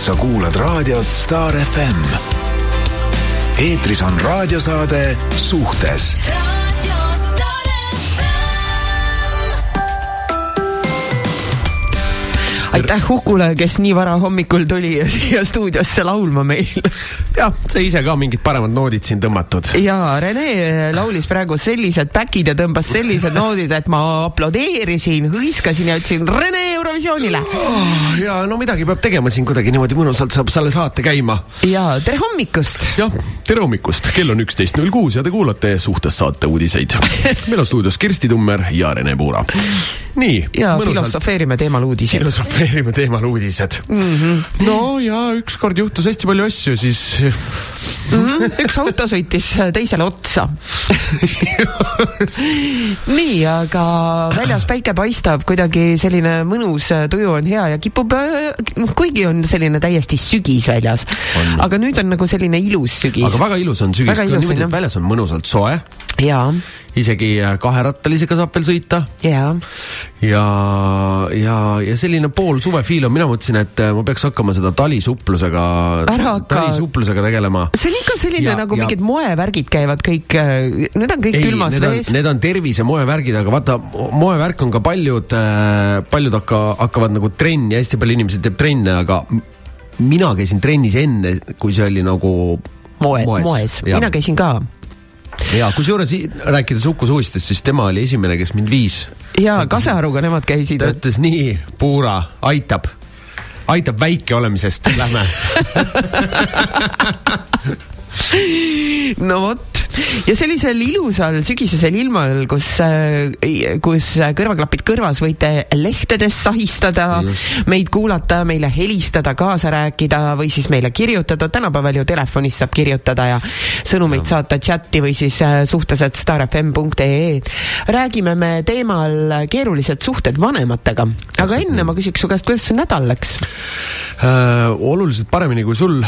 Sa kuulad raadiot Star FM. Eetris on raadiosaade Suhtes. Aitäh Hukule, kes nii vara hommikul tuli siia stuudiosse laulma meil. Jah, sa ise ka mingid paremad noodid siin tõmmatud. Ja Rene laulis praegu sellised päkid ja tõmbas sellised noodid, et ma aplodeerisin, hõiskasin ja ütlesin Rene Eurovisioonile. Ja no midagi peab tegema siin kuidagi niimoodi mõnusalt saab selle saate käima. Ja tere hommikust. Jah, tere hommikust. Kell on 11.06 ja te kuulate Suhtes saate uudiseid. Meil on stuudios Kirsti Tummer ja Rene Puura. Nii, ja filosofeerime teemal uudised. Filosofeerime teemal uudised. No ja ükskord juhtus hästi palju asju, siis... Üks auto sõitis teisele otsa. Nii, aga väljas päike paistab, kuidagi selline mõnus tuju on hea ja kipub, kuigi on selline täiesti sügis väljas. Aga nüüd on nagu selline ilus sügis. Aga väga ilus on sügis, kui niimoodi, et väljas on mõnusalt soe. Jaa. Isegi kaherattalisega saab veel sõita. Jaa. Ja selline pool suvefiil on, mina mõtlesin, et ma peaks hakkama seda talisuplusega tegelema. See on ikka selline nagu mingid moevärgid käivad kõik, need on kõik külmas vees. Need on tervise moevärgid, aga vaata, moevärk on ka paljud hakkavad nagu trenni, hästi palju inimesed teeb trenne, aga mina käisin trennis enne, kui see oli nagu moes. Mina käisin ka. Ja kui juures rääkides Uku Suistest, siis tema oli esimene, kes mind viis. Ja Kasearuga nemad käisid. Ta ütles nii, Puura, aitab väike olemisest, lähme. No vot. Ja sellisel ilusal sügisesel ilmal, kus kõrvaklapid kõrvas võite lehtedes sahistada, meid kuulata, meile helistada, kaasa rääkida või siis meile kirjutada. Tänapäeval ju telefonist saab kirjutada ja sõnumeid saata chatti või siis suhtes@starfm.ee. Räägime me teemal keerulised suhted vanematega. Aga enne ma küsiks su käest, kuidas see nädal läks? Oluliselt paremini kui sul.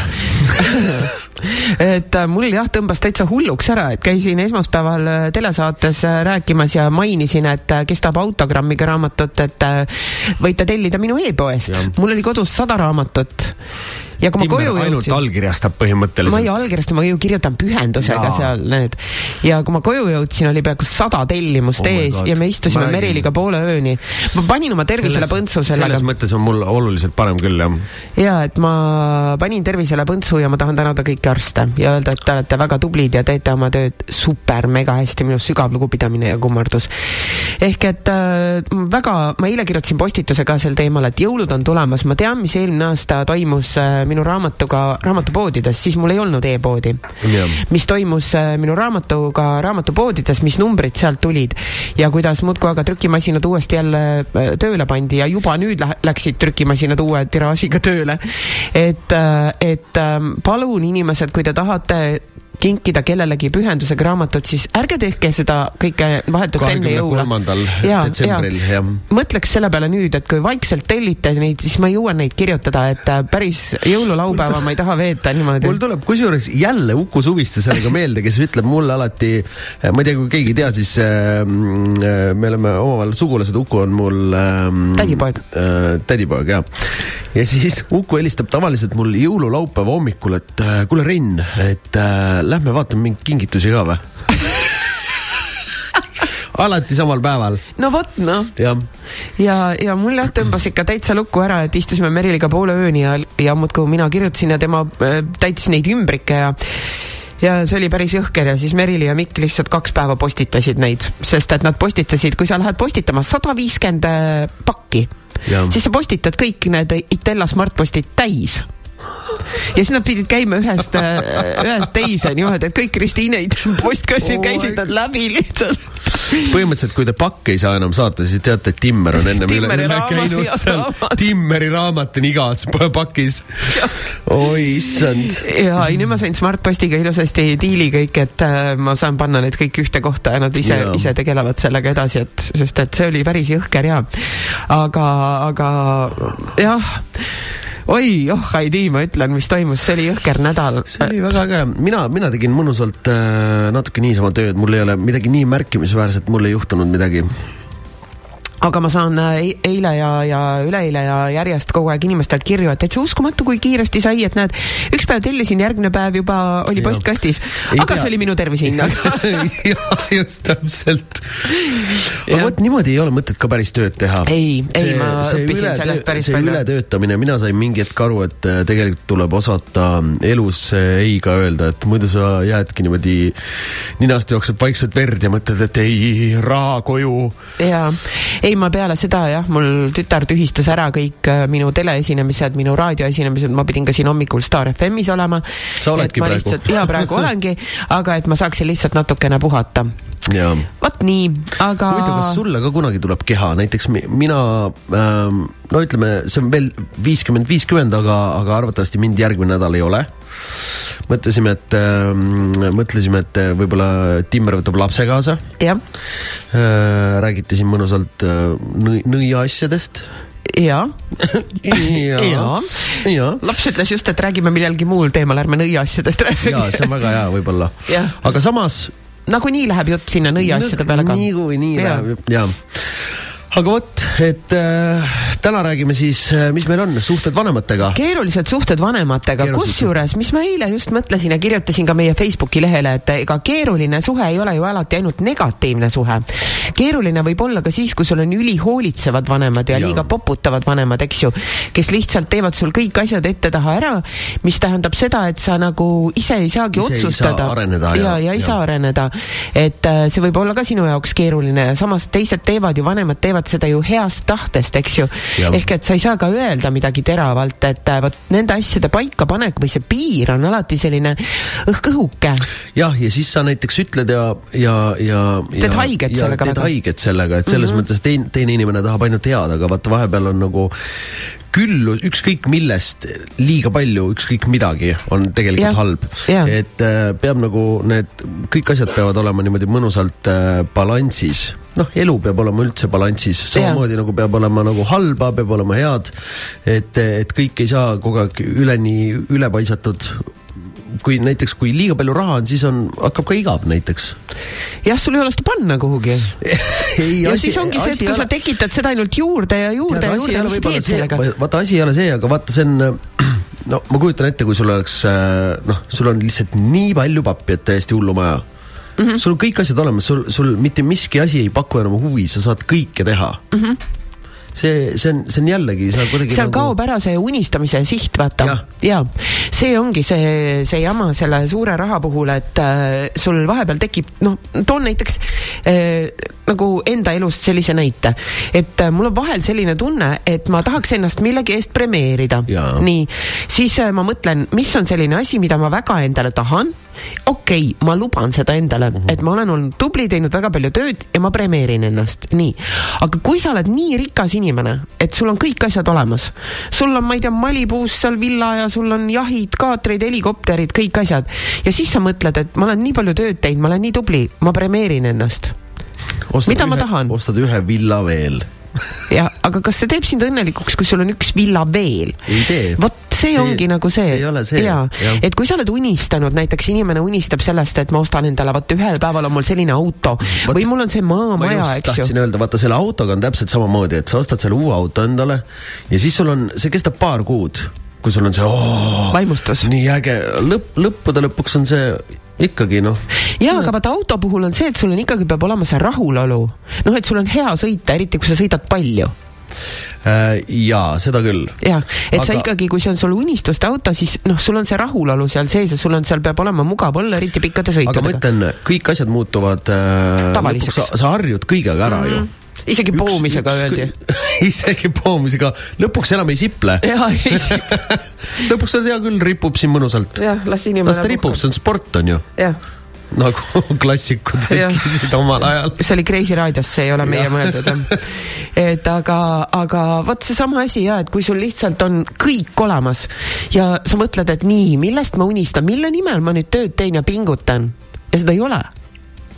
Et mul jah tõmbas täitsa hulluks ära, et käisin esmaspäeval telesaates rääkimas ja mainisin, et kes tahab autogrammiga raamatut, et võite tellida minu e-poest. Mul oli kodus 100 raamatut. Ja kui Timmer ainult allkirjastab põhimõtteliselt. Ma ei allkirjasta, ma ju kirjutan pühendusega seal need. Ja kui ma koju jõudsin, oli peaaegu 100 tellimust ees ja me istusime Meriliga poole ööni. Ma panin oma tervisele põntsu sellega. Selles mõttes on mul oluliselt parem küll, jah. Ja, et ma panin tervisele põntsu ja ma tahan tänada kõiki arste ja öelda, et te olete väga tublid ja teete oma tööd super, mega hästi, minu sügav lugupidamine ja kummardus. Ehk et ma eile kirjutasin postituse ka sel teemal, et jõulud on tulemas. Ma tean, mis eelmine aasta toimus minu raamatupoodides, siis mul ei olnud e-poodi. Mis toimus minu raamatupoodides, mis numbrid sealt tulid ja kuidas muudkui aga trükimasinad uuesti jälle tööle pandi ja juba nüüd läksid trükimasinad uue tiraažiga tööle. Et palun inimesed, kui te tahate kinkida kellelegi pühendusega raamatut, siis ärge tehke seda kõike vahetult enne jõula. 23. detsembril. Mõtleks selle peale nüüd, et kui vaikselt tellite neid, siis ma jõuan neid kirjutada, et päris jõululaupäeva ma ei taha veeta niimoodi. Mul tuleb kusjuures jälle Uku Suviste sellega meelde, kes ütleb mulle alati, ma ei tea, kui keegi tea, siis me oleme omavahel sugulased, Uku on mul tädipoeg, jah. Ja siis Uku helistab tavaliselt mul jõululaupäeva hommikul, et kuule Rin, et lähme vaatame mingi kingitusi ka või? Alati samal päeval. No vot, noh. Ja mul jah tõmbas ikka täitsa lukku ära, et istusime Meriliga poole ööni ja muudkui mina kirjutasin ja tema täitis neid ümbrikke ja see oli päris jõhker ja siis Merili ja Mikk lihtsalt 2 päeva postitasid neid, sest et nad postitasid, kui sa lähed postitama 150 pakki, siis sa postitad kõik need Itella Smartpostid täis. Ja siis nad pidid käima ühest teise niimoodi, et kõik Kristiineid postkassid käisid nad läbi lihtsalt. Põhimõtteliselt, kui te pakke ei saa enam saata, siis teate, et Timmer on ennem üle käinud seal. Timmeri raamat on igas pakis. Oi, issand. Ja nüüd ma sain Smartpostiga ilusasti diili kõik, et ma saan panna need kõik ühte kohta ja nad ise tegelevad sellega edasi, sest et see oli päris jõhker ja. Aga jah, ei tii, ma ütlen, mis toimus, see oli jõhker nädal. See oli väga äge. Mina tegin mõnusalt natuke niisama tööd, mul ei ole midagi nii märkimisväärset, mul ei juhtunud midagi. aga ma saan eile ja üleeile ja järjest kogu aeg inimestelt kirju, et see uskumatu, kui kiiresti sai, et näed, üks päev tellisin, järgmine päev juba oli postkastis. Aga see oli minu tervisehinnaga. Ja, just täpselt. Aga võt, niimoodi ei ole mõtet ka päris tööd teha. Ei, ma õppisin sellest päris palju. See ületöötamine, mina sain mingi hetk aru, et tegelikult tuleb osata elus ei ka öelda, et muidu sa jäädki niimoodi ninast jookseb vaikselt verd ja mõtled, et ei, raha koju. Jaa, ei, ma peale seda, jah, mul tütar tühistas ära kõik minu teleesinemised, minu raadioesinemised, ma pidin ka siin hommikul Star FM-is olema. Sa oledki praegu? Lihtsalt, jaa, praegu olengi, aga et ma saaksin lihtsalt natukene puhata. Vat nii, aga... Huvitav, kas sulle ka kunagi tuleb keha? Näiteks mina, no ütleme, see on veel 50-50, aga arvatavasti mind järgmine nädal ei ole. Mõtlesime, et võib-olla Timmer võtab lapse kaasa. Ja. Räägite siin mõnusalt nõia asjadest. Ja. Ja. Laps ütles just, et räägime millalgi muul teemal, ärme nõia asjadest räägi. Ja, see on väga hea võib-olla. Ja. Aga samas... Nagu nii läheb jutt sinna nõia asjade peale ka. Nii läheb, jaa. Aga võt, et täna räägime siis, mis meil on, suhted vanematega. Keerulised suhted vanematega, kusjuures, mis ma eile just mõtlesin ja kirjutasin ka meie Facebooki lehele, et ega keeruline suhe ei ole ju alati ainult negatiivne suhe. Keeruline võib olla ka siis, kui sul on ülihoolitsevad vanemad ja liiga poputavad vanemad, eks ju, kes lihtsalt teevad sul kõik asjad ette taha ära, mis tähendab seda, et sa nagu ise ei saagi otsustada. Ja ei saa areneda. Et see võib olla ka sinu jaoks keeruline ja samas teised teevad ju, vanemad teevad seda ju heast tahtest, eks ju. Ehk et sa ei saa ka öelda midagi teravalt, et võt, nende asjade paika panek või see piir on alati selline õhkõhuke. Jah, ja siis sa näiteks ütled ja teed haiget sellega. Teed haiget sellega, et selles mõttes teine inimene tahab ainult head, aga vaata vahepeal on nagu küll ükskõik millest liiga palju, ükskõik midagi on tegelikult halb. Et peab nagu need, kõik asjad peavad olema niimoodi mõnusalt balansis. Noh, elu peab olema üldse balansis. Samamoodi nagu peab olema nagu halba, peab olema head. Et kõik ei saa kogu aeg ülepaisatud. Kui liiga palju raha on, siis hakkab ka igav näiteks. Jah, sul ei ole seda panna kuhugi. Ja siis ongi see, et kui sa tekitad seda ainult juurde ja juurde, mis sa teed sellega. Vaata, asi ei ole see, aga vaata, see on... No, ma kujutan ette, kui sul oleks... sul on lihtsalt nii palju pappi, et täiesti hullu maja. Sul on kõik asjad olemas, sul mitte miski asi ei paku enam huvi, sa saad kõike teha. See on jällegi... Seal kaob ära see unistamise siht, vaata. Ja. See ongi see jama selle suure raha puhul, et sul vahepeal tekib, toon näiteks nagu enda elust sellise näite, et mul on vahel selline tunne, et ma tahaks ennast millegi eest premeerida. Nii, siis ma mõtlen, mis on selline asi, mida ma väga endale tahan. Okei, ma luban seda endale, et ma olen olnud tubli, teinud väga palju tööd ja ma premeerin ennast. Nii. Aga kui sa oled nii rikas inimene, et sul on kõik asjad olemas, sul on, ma ei tea, Malibuus seal villa ja sul on jahid, kaatreid, helikopterid, kõik asjad. Ja siis sa mõtled, et ma olen nii palju tööd teinud, ma olen nii tubli, ma premeerin ennast. Mida ma tahan? Ostad ühe villa veel. Ja, aga kas see teeb sind õnnelikuks, kui sul on üks villa veel? Ei tee. Vot see ongi nagu see. See ei ole see. Ja. Et kui sa oled unistanud, näiteks inimene unistab sellest, et ma ostan endale, vaata ühel päeval on mul selline auto või mul on see maamaja, eks ju. Ma tahtsin öelda, vaata selle autoga on täpselt samamoodi, et sa ostad selle uue auto endale ja siis sul on, see kestab paar kuud, kui sul on see vaimustus. Nii äge, lõppude lõpuks on see ikkagi, Jaa, aga vaata auto puhul on see, et sul on ikkagi peab olema see rahulolu. Et sul on hea sõita, eriti kui sa sõidad palju. Jaa, seda küll. Jaa, et sa ikkagi, kui see on sul unistuste auto, siis sul on see rahulolu seal sees ja sul on seal peab olema mugav olla, eriti pikkade sõitudega. Aga ma ütlen, kõik asjad muutuvad tavaliseks. Sa harjud kõigega ära ju. Isegi poomisega öeldi. Isegi poomisega. Lõpuks enam ei siple. Jaa, ei siple. Lõpuks on hea küll, ripub siin mõnusalt. Jah, las inimene... Las ta ripub, see on sport, on ju. Jah. Nagu klassikud ütlesid omal ajal. See oli Kreisi raadios, see ei ole meie mõeldud. Et aga võt see sama asi, et kui sul lihtsalt on kõik olemas ja sa mõtled, et nii, millest ma unistan, mille nimel ma nüüd tööd teen ja pingutan ja seda ei ole.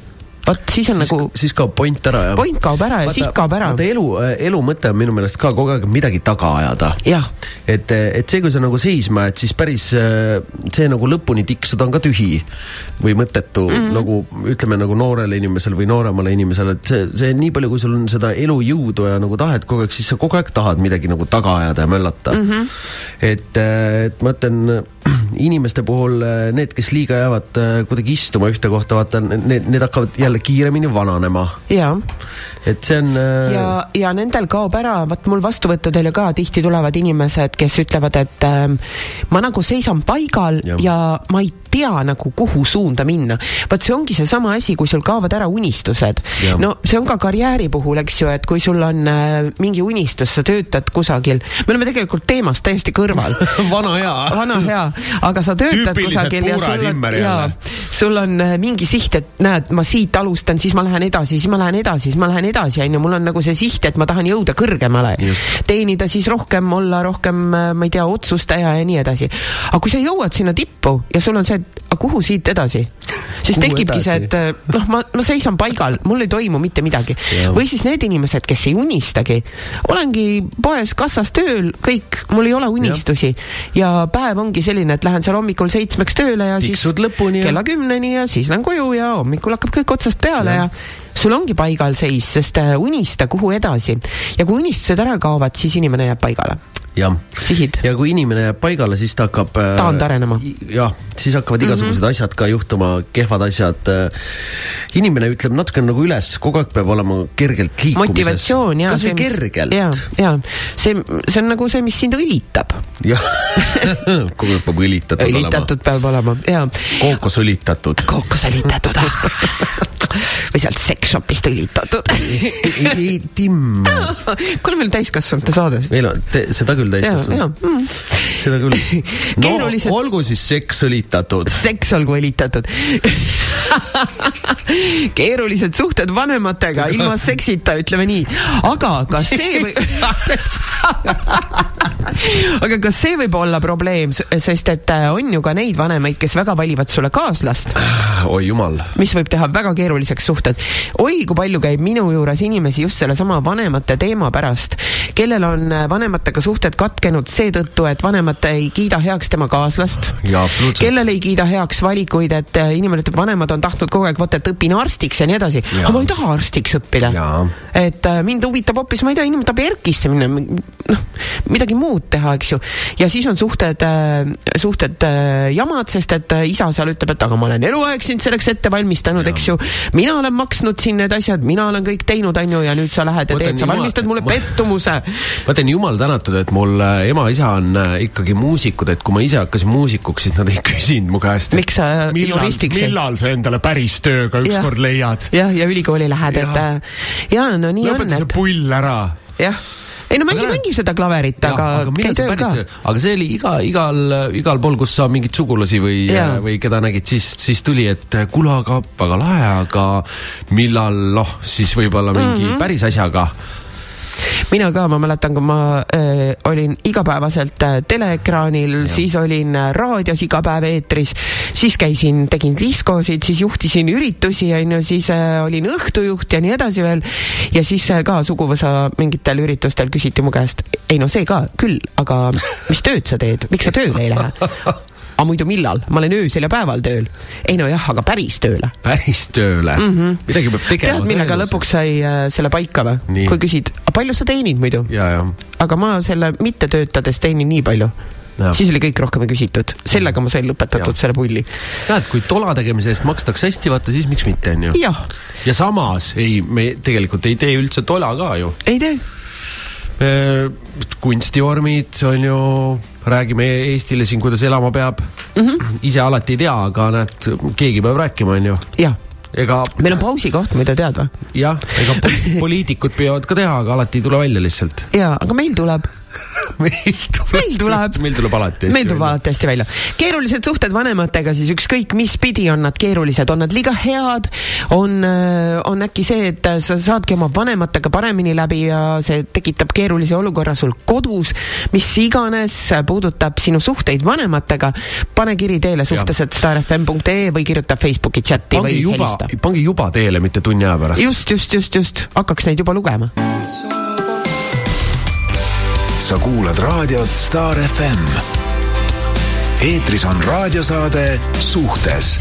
Vot siis on siis kaob point ära ja point kaob ära ja siht kaob ära. Elu mõte on minu meelest ka kogu aeg midagi taga ajada. Et see, kui sa nagu seisma, et siis päris see nagu lõpuni tiksuda on ka tühi või mõttetu, nagu ütleme nagu noorele inimesele või nooremale inimesele, et see nii palju, kui sul on seda elu jõudu ja nagu tahet kogu aeg, siis sa kogu aeg tahad midagi nagu taga ajada ja möllata. Et ma ütlen, inimeste puhul need, kes liiga jäävad kuidagi istuma ühte kohta, vaata, need hakkavad jälle kiiremini vananema. Et see on... Ja nendel kaob ära, vaat mul vastuvõttudel ja ka tihti tulevad inimesed, kes ütlevad, et ma nagu seisan paigal ja ma ei tea nagu kuhu suunda minna. Vaat see ongi see sama asi, kui sul kaovad ära unistused. No see on ka karjääri puhul, eks ju, et kui sul on mingi unistus, sa töötad kusagil. Me oleme tegelikult teemast täiesti kõrval. Vana hea. Aga sa töötad kusagil ja sul on mingi siht, et näed, ma siit alustan, siis ma lähen edasi, siis ma lähen edasi, ja mul on nagu see siht, et ma tahan jõuda kõrgemale. Teenida siis rohkem, olla rohkem, ma ei tea, otsustaja ja nii edasi. Aga kui sa jõuad sinna tippu ja sul on see, et kuhu siit edasi? Siis tekibki see, et ma seisan paigal, mul ei toimu mitte midagi. Või siis need inimesed, kes ei unistagi. Olengi poes kassas tööl, kõik, mul ei ole unistusi. Ja päev ongi selline, et lähen seal hommikul 7 tööle ja siis kella 10 ja siis lähen koju ja hommikul hakkab kõik otsast peale ja sul ongi paigal seis, sest unista kuhu edasi. Ja kui unistused ära kaovad, siis inimene jääb paigale. Sihid. Ja kui inimene jääb paigale, siis ta hakkab... Taand arenema. Jah, siis hakkavad igasugused asjad ka juhtuma, kehvad asjad. Inimene ütleb natuke nagu üles, kogu aeg peab olema kergelt liikumises. Motivatsioon, jah. Kas see kergelt? Ja. See on nagu see, mis sind õlitab. Jah, kogu aeg peab õlitatud olema. Õlitatud peab olema, jah. Kookosõlitatud. Kookosõlitatud, või sealt seksshopist õlitatud. Ei, Tim. Kuule, meil täiskasvanute saade. Meil on seda küll täiskasvanud. Seda küll. No, olgu siis seks õlitatud. Seks olgu õlitatud. Keerulised suhted vanematega, ilma seksita, ütleme nii. Aga kas see võib olla probleem, sest et on ju ka neid vanemaid, kes väga valivad sulle kaaslast. Oi jumal. Mis võib teha väga keeruliseks suhted. Oi, kui palju käib minu juures inimesi just selle sama vanemate teema pärast, kellel on vanematega suhted katkenud seetõttu, et vanemad ei kiida heaks tema kaaslast. Kellel ei kiida heaks valikuid, et inimene ütleb, vanemad on tahtnud kogu aeg, et õpin arstiks ja nii edasi. Aga ma ei taha arstiks õppida. Et mind huvitab hoopis, ma ei tea, inimene tahab erkisse minna, midagi muud teha, eks ju. Ja siis on suhted jamad, sest et isa seal ütleb, et aga ma olen eluaeg sind selleks ette valmistanud, eks ju. Mina olen maksnud siin need asjad, mina olen kõik teinud, ja nüüd sa lähed ja teed, sa valmistad mulle pettumuse. Ma teen jumal tänatud, et mul ema-isa on ikkagi muusikud, et kui ma ise hakkasin muusikuks, siis nad ei küsinud mu käest. Miks sa juristiks? Millal sa endale päris tööga ükskord leiad? Ja ülikooli lähed, et no nii on. Lõpeta see pull ära. Jah. Ei, no mängi seda klaverit, aga käi tööl ka. Aga see oli igal pool, kus sa mingid sugulasi või keda nägid, siis tuli, et kulaga väga lahe, aga millal, siis võib-olla mingi päris asjaga. Mina ka, ma mäletan, kui ma olin igapäevaselt teleekraanil, siis olin raadios iga päev eetris, siis tegin diskosid, siis juhtisin üritusi, siis olin õhtujuht ja nii edasi veel, ja siis ka suguvõsa mingitel üritustel küsiti mu käest, ei no see ka küll, aga mis tööd sa teed, miks sa tööle ei lähe? Aga muidu millal? Ma olen öösel ja päeval tööl. Ei no jah, aga päris tööle. Päris tööle? Midagi peab tegema. Tead, millega lõpuks sai selle paika või? Kui küsid, palju sa teenid muidu? Aga ma selle mitte töötades teenin nii palju. Siis oli kõik rohkem küsitud. Sellega ma sain lõpetatud selle pulli. Näed, kui tola tegemise eest makstakse hästi, vaata, siis miks mitte on ju? Ja samas, me tegelikult ei tee üldse tola ka ju. Ei tee. Kunstivormid on ju, räägime Eestile siin, kuidas elama peab. Ise alati ei tea, aga näed, keegi peab rääkima, on ju. Meil on pausi koht, mida tead või? Jah, ega poliitikud peavad ka teha, aga alati ei tule välja lihtsalt. Aga meil tuleb. Meil tuleb alati hästi välja. Keerulised suhted vanematega siis ükskõik mis pidi on nad keerulised, on nad liiga head, on äkki see, et sa saadki oma vanematega paremini läbi ja see tekitab keerulise olukorra sul kodus, mis iganes puudutab sinu suhteid vanematega, pane kiri teele suhtesed@starfm.ee või kirjuta Facebooki chati või helista. Pangi juba teele, mitte tunni aja pärast. Just. Hakkaks neid juba lugema. Sa kuulad raadiot Star FM. Eetris on raadiosaade Suhtes.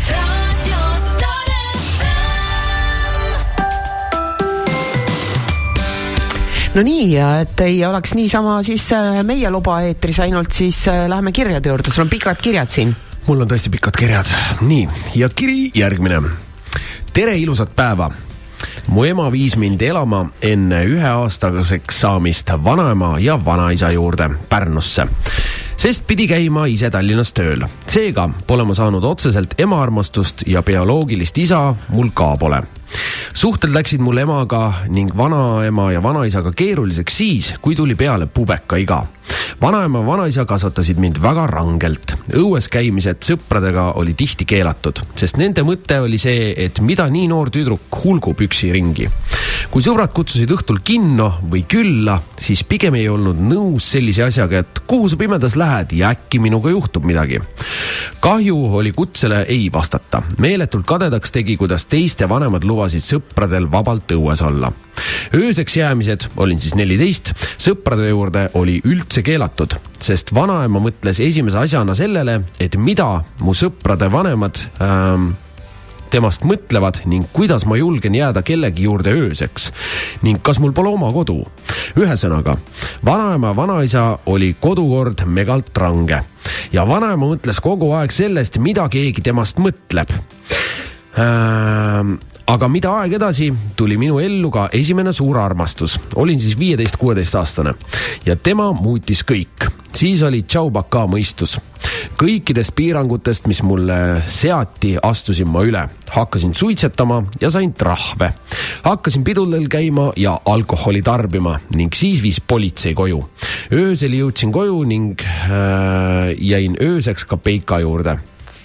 No nii, ja et ei oleks niisama siis meie loba eetris, ainult siis läheme kirjade juurde. Sul on pikad kirjad siin. Mul on tõesti pikad kirjad. Nii, ja kiri järgmine. Tere ilusat päeva. Mu ema viis mind elama enne 1-aastaseks saamist vanaema ja vanaisa juurde Pärnusse, sest pidi käima ise Tallinnas tööl. Seega pole ma saanud otseselt ema armastust ja bioloogilist isa mul ka pole. Suhted läksid mul emaga ning vanaema ja vanaisaga keeruliseks siis, kui tuli peale pubeka iga. Vanaema ja vanaisa kasvatasid mind väga rangelt. Õues käimised sõpradega oli tihti keelatud, sest nende mõte oli see, et mida nii noor tüdruk hulgub üksi ringi. Kui sõbrad kutsusid õhtul kinno või külla, siis pigem ei olnud nõus sellise asjaga, et kuhu sa pimedas lähed ja äkki minuga juhtub midagi. Kahju oli kutsele ei vastata. Meeletult kadedaks tegi, kuidas teiste vanemad lubasid sõpradel vabalt õues olla. Ööseks jäämised, olin siis 14, sõprade juurde oli üldse keelatud, sest vanaema mõtles esimese asjana sellele, et mida mu sõprade vanemad temast mõtlevad ning kuidas ma julgen jääda kellegi juurde ööseks ning kas mul pole oma kodu. Ühesõnaga, vanaema ja vanaisa oli kodukord megalt range ja vanaema mõtles kogu aeg sellest, mida keegi temast mõtleb. Aga mida aeg edasi, tuli minu ellu ka esimene suur armastus. Olin siis 15-16 aastane ja tema muutis kõik. Siis oli tšau baka mõistus. Kõikidest piirangutest, mis mulle seati, astusin ma üle. Hakkasin suitsetama ja sain trahve. Hakkasin pidudel käima ja alkoholi tarbima ning siis viis politsei koju. Öösel jõudsin koju ning jäin ööseks ka peika juurde.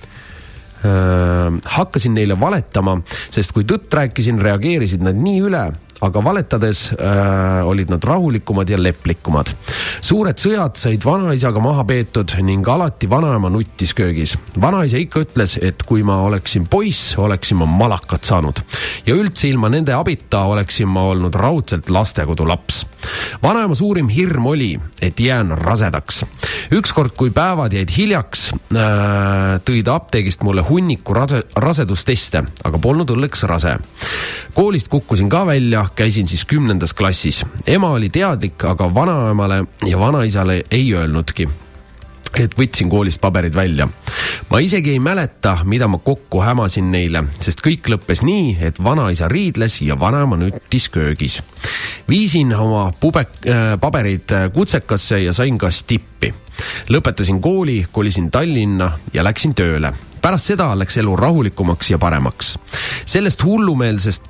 Hakkasin neile valetama, sest kui tõtt rääkisin, reageerisid nad nii üle, aga valetades olid nad rahulikumad ja leplikumad. Suured sõjad said vanaisaga maha peetud ning alati vanaema nuttis köögis. Vanaisa ikka ütles, et kui ma oleksin poiss, oleksin ma malakat saanud. Ja üldse ilma nende abita oleksin ma olnud raudselt lastekodu laps. Vanaema suurim hirm oli, et jään rasedaks. Ükskord, kui päevad jäid hiljaks, tõi ta apteegist mulle hunniku rasedusteste, aga polnud õlleks rase. Koolist kukkusin ka välja, käisin siis 10. klassis. Ema oli teadlik, aga vanaemale ja vanaisale ei öelnudki, et võtsin koolist paberid välja. Ma isegi ei mäleta, mida ma kokku hämasin neile, sest kõik lõppes nii, et vanaisa riidles ja vanaema nüttis köögis. Viisin oma paberid kutsekasse ja sain ka stippi. Lõpetasin kooli, kolisin Tallinna ja läksin tööle. Pärast seda läks elu rahulikumaks ja paremaks. Sellest hullumeelsest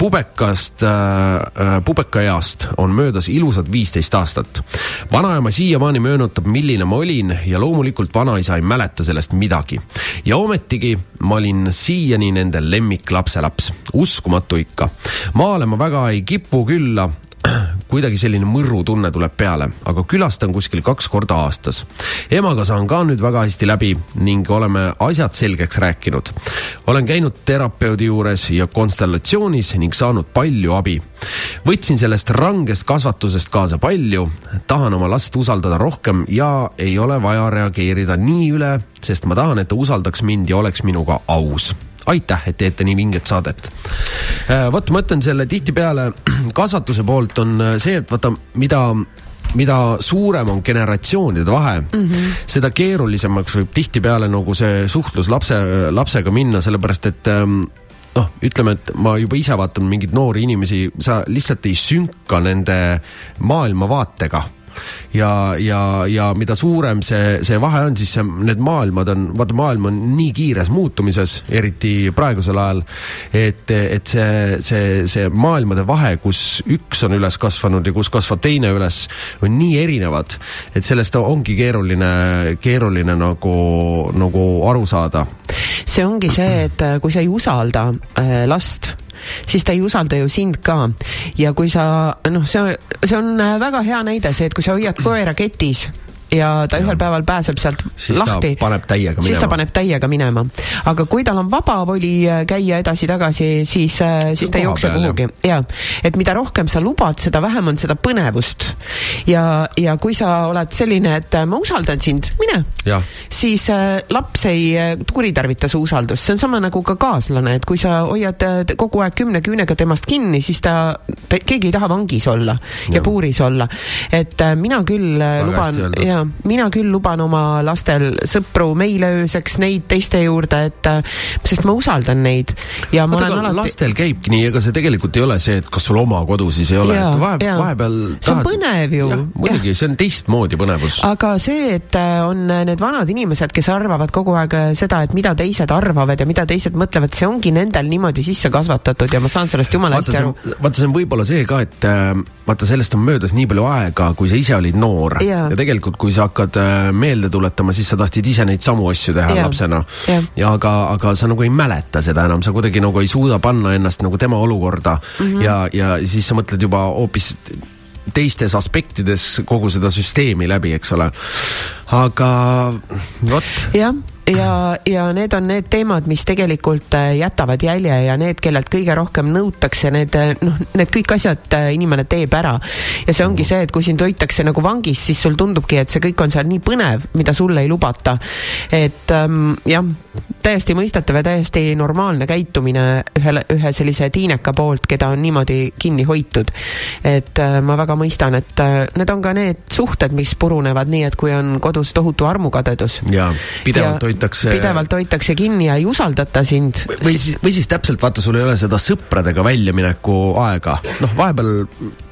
pubekaeast on möödas ilusad 15 aastat. Vanaema siiamaani möönutab, milline ma olin ja loomulikult vanaisa ei mäleta sellest midagi. Ja ometigi ma olin siiani nende lemmik lapselaps. Uskumatu ikka. Maale ma väga ei kipu külla, kuidagi selline mõrru tunne tuleb peale, aga külastan kuskil 2 korda aastas. Emaga saan ka nüüd väga hästi läbi ning oleme asjad selgeks rääkinud. Olen käinud terapeudi juures ja konstellatsioonis ning saanud palju abi. Võtsin sellest rangest kasvatusest kaasa palju, tahan oma last usaldada rohkem ja ei ole vaja reageerida nii üle, sest ma tahan, et ta usaldaks mind ja oleks minuga aus. Aitäh, et teete nii vinget saadet. Võt, ma ütlen selle tihtipeale kasvatuse poolt on see, et võta, mida suurem on generatsioonide vahe, seda keerulisemaks võib tihtipeale nagu see suhtlus lapsega minna, sellepärast et ütleme, et ma juba ise vaatan mingid noori inimesi, sa lihtsalt ei sünka nende maailmavaatega. ja mida suurem see vahe on, siis need maailm on nii kiires muutumises, eriti praegusel ajal, et see maailmade vahe, kus üks on üles kasvanud ja kus kasvab teine üles, on nii erinevad, et sellest ongi keeruline nagu aru saada. See ongi see, et kui sa ei usalda last, siis ta ei usalda ju sind ka. Ja kui sa, see on väga hea näide see, et kui sa hoiad koera ketis ja ta ühel päeval pääseb sealt siis lahti, siis ta paneb täiega minema. Aga kui tal on vaba voli käia edasi-tagasi, siis ta ei jookse kuhugi. Ja, et mida rohkem sa lubad, seda vähem on seda põnevust. Ja kui sa oled selline, et ma usaldan sind, mine, siis laps ei kuritarvita su usaldust. See on sama nagu ka kaaslane, et kui sa hoiad kogu aeg 10 küünega temast kinni, siis keegi ei taha vangis olla ja puuris olla. Et mina küll mina küll luban oma lastel sõpru meile ööseks, neid teiste juurde, sest ma usaldan neid. Ja ma olen alati... Lastel käibki nii, ega see tegelikult ei ole see, et kas sul oma kodu siis ei ole. Vahepeal see on põnev ju. Muidugi, see on teistmoodi põnevus. Aga see, et on need vanad inimesed, kes arvavad kogu aeg seda, et mida teised arvavad ja mida teised mõtlevad, see ongi nendel niimoodi sisse kasvatatud ja ma saan sellest jumala hästi aru. Vaata, see on võib-olla see ka, et vaata, sellest on möödas nii palju aega, kui sa ise olid noor. Ja tegelikult, kui sa hakkad meelde tuletama, siis sa tahtsid ise neid samu asju teha lapsena. Aga sa nagu ei mäleta seda enam, sa kuidagi nagu ei suuda panna ennast nagu tema olukorda ja siis sa mõtled juba hoopis teistes aspektides kogu seda süsteemi läbi, eks ole. Aga vot... Ja need on need teemad, mis tegelikult jätavad jälje ja need, kellelt kõige rohkem nõutakse, need kõik asjad inimene teeb ära. Ja see ongi see, et kui sind hoitakse nagu vangis, siis sul tundubki, et see kõik on seal nii põnev, mida sulle ei lubata. Et täiesti mõistatav ja täiesti normaalne käitumine ühe sellise tiineka poolt, keda on niimoodi kinni hoitud. Et ma väga mõistan, et need on ka need suhted, mis purunevad nii, et kui on kodus tohutu armukadedus. Ja pidevalt hoitakse kinni ja ei usaldata sind. Või siis täpselt, vaata, sul ei ole seda sõpradega väljamineku aega. Vahepeal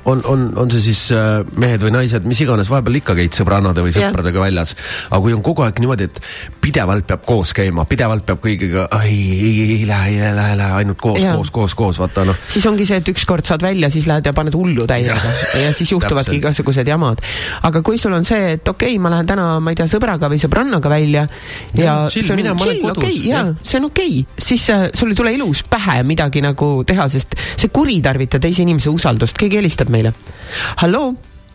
on see siis mehed või naised, mis iganes, vahepeal ikka käid sõbrannade või sõpradega väljas. Aga kui on kogu aeg niimoodi, et pidevalt peab koos käima, pidevalt peab kõigiga, ei lähe, ainult koos, vaata . Siis ongi see, et ükskord saad välja, siis lähed ja paned hullu täiega ja siis juhtuvadki igasugused jamad. Aga kui sul on see, et okei, ma lähen täna, ma ei tea, sõbraga või sõbrannaga välja ja see on okei, siis sul ei tule ilus pähe midagi nagu teha, sest see kuritarvita teise inimese usaldust. Keegi helistab meile. Halloo?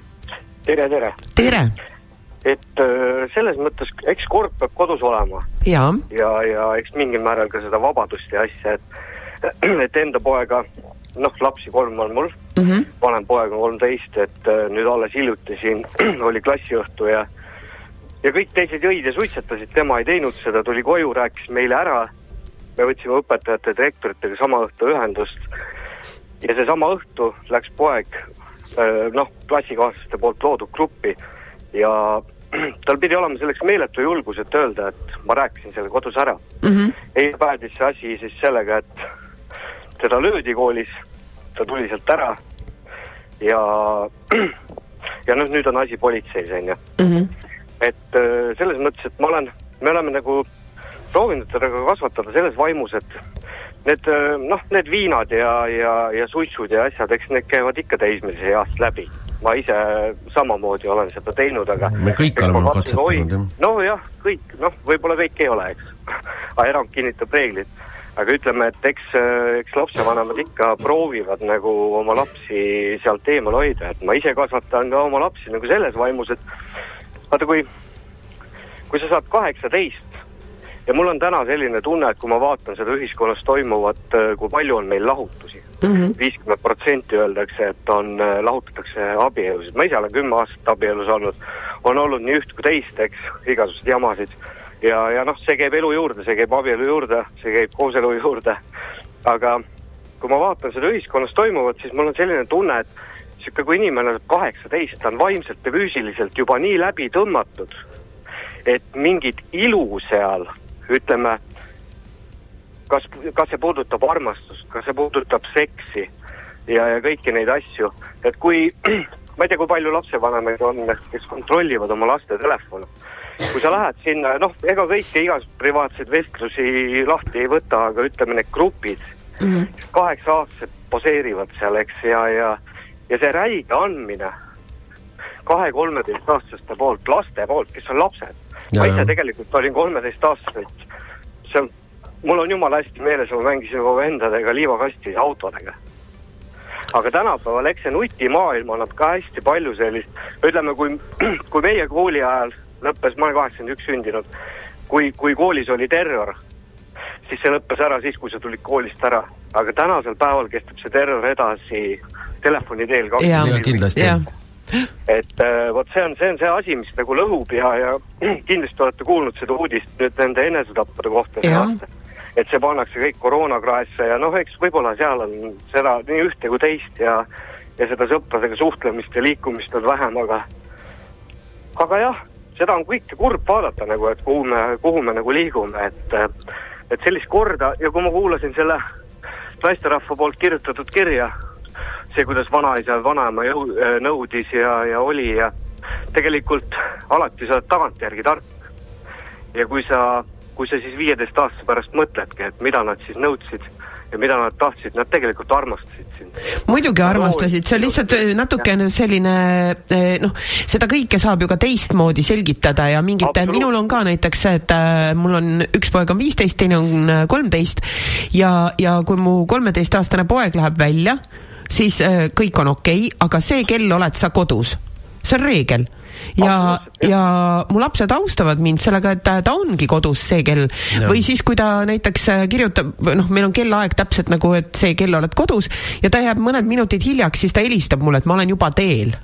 Tere! Et selles mõttes, eks kord peab kodus olema. Ja eks mingil määral ka seda vabadust ja asja, et enda poega, lapsi 3 on mul, vanem poeg on 13, et nüüd alles hiljuti siin oli klassiõhtu ja kõik teised jõid ja suitsetasid, tema ei teinud seda, tuli koju, rääkis meile ära, me võtsime õpetajate ja direktoritega sama õhtu ühendust ja see sama õhtu läks poeg klassikaaslaste poolt loodud gruppi ja tal pidi olema selleks meeletu julgus, et öelda, et ma rääkisin selle kodus ära. Eile päädis see asi siis sellega, et teda löödi koolis, ta tuli sealt ära ja nüüd on asi politseis, on. Et selles mõttes, et me oleme nagu proovinud teda kasvatada selles vaimus, et need viinad ja suitsud ja asjad, eks need käivad ikka teismelise east läbi. Ma ise samamoodi olen seda teinud, aga... Me kõik oleme katsetanud. Kõik, võib-olla kõik ei ole, eks. Aga enam kinnitab reeglid. Aga ütleme, et eks lapsevanemad ikka proovivad nagu oma lapsi sealt eemal hoida. Et ma ise kasvatan ka oma lapsi nagu selles vaimus, et vaata, kui sa saad 18 ja mul on täna selline tunne, et kui ma vaatan seda ühiskonnas toimuvat, kui palju on meil lahutusi. 50% öeldakse, et lahutatakse abielusid. Ma ise olen 10 aastat abielus olnud. On olnud nii üht kui teist, eks, igasugused jamasid. Ja see käib elu juurde, see käib abielu juurde, see käib kooselu juurde. Aga kui ma vaatan seda ühiskonnas toimuvat, siis mul on selline tunne, et kui inimene 18, ta on vaimselt ja füüsiliselt juba nii läbi tõmmatud, et mingit ilu seal, ütleme, kas see puudutab armastust, kas see puudutab seksi ja kõiki neid asju, et kui ma ei tea, kui palju lapsevanemaid on, kes kontrollivad oma laste telefoni. Kui sa lähed sinna, ega kõike igas privaatseid vestlusi lahti ei võta, aga ütleme need grupid, 8-aastased poseerivad seal, eks, ja see räige andmine 2-13-aastaste poolt, laste poolt, kes on lapsed. Ma ise tegelikult olin 13-aastaselt, mul on jumala hästi meeles, ma mängisin vendadega liivakasti autodega. Aga tänapäeval, eks see nutimaailm annab ka hästi palju sellist, ütleme, kui meie kooli ajal lõppes, ma olen 81 sündinud, kui koolis oli terror, siis see lõppes ära siis, kui sa tulid koolist ära. Aga tänasel päeval kestab see terror edasi telefoni teel. Ja kindlasti. Et võt see on see asi, mis nagu lõhub ja kindlasti olete kuulnud seda uudist nüüd nende enesetappade kohta. Et see pannakse kõik koroonakraesse ja eks võib-olla seal on seda nii ühte kui teist ja seda sõpradega suhtlemist ja liikumist on vähem, aga jah, seda on kõike kurb vaadata nagu, et kuhu me nagu liigume, et sellist korda ja kui ma kuulasin selle naisterahva poolt kirjutatud kirja, see, kuidas vanaisa ja vanaema nõudis ja oli ja tegelikult alati sa oled tagantjärgi tark ja kui sa siis 15 aastase pärast mõtledki, et mida nad siis nõudsid ja mida nad tahtsid, nad tegelikult armastasid sind. Muidugi armastasid, see on lihtsalt natukene selline, seda kõike saab ju ka teistmoodi selgitada ja minul on ka näiteks see, et mul on üks poeg on 15, teine on 13 ja kui mu 13-aastane poeg läheb välja, siis kõik on okei, aga see kell oled sa kodus. See on reegel. Ja mu lapsed austavad mind sellega, et ta ongi kodus see kell. Või siis, kui ta näiteks kirjutab, meil on kellaaeg täpselt nagu, et see kell oled kodus ja ta jääb mõned minutid hiljaks, siis ta helistab mulle, et ma olen juba teel.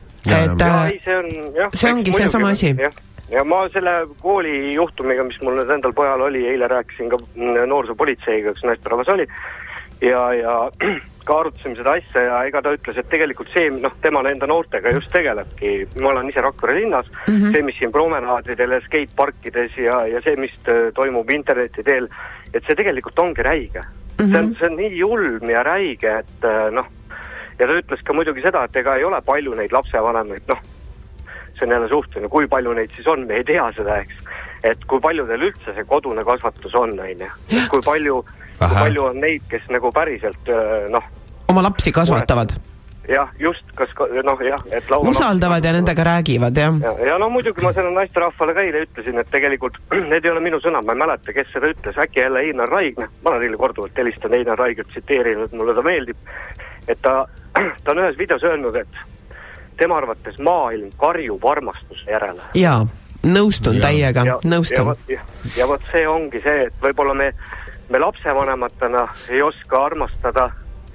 See ongi see sama asi. Ja ma selle kooli juhtumiga, mis mul nüüd endal pojal oli, eile rääkisin ka noorsoopolitseiga, üks naisterahvas oli ja ka arutasime seda asja ja ega ta ütles, et tegelikult see, tema enda noortega just tegelebki. Ma olen ise Rakvere linnas, see, mis siin promenaadidel ja skateparkides ja see, mis toimub interneti teel, et see tegelikult ongi räige. See on nii julm ja räige, et ja ta ütles ka muidugi seda, et ega ei ole palju neid lapsevanemaid, see on jälle suhteline, kui palju neid siis on, me ei tea seda, eks. Et kui palju teil üldse see kodune kasvatus on, kui palju on neid, kes nagu päriselt, oma lapsi kasvatavad. Jah, just, et usaldavad ja nendega räägivad, jah. Ja muidugi ma selle naisterahvale ka eile ütlesin, et tegelikult need ei ole minu sõnad, ma ei mäleta, kes seda ütles, äkki jälle Einar Raig, ma olen teile korduvalt helistanud Einar Raiget tsiteerinud, mulle ta meeldib, et ta on ühes videos öelnud, et tema arvates maailm karjub armastuse järele. Jaa, nõustun täiega, nõustun. Ja võt see ongi see, et võib-olla me lapsevanematena ei oska armastada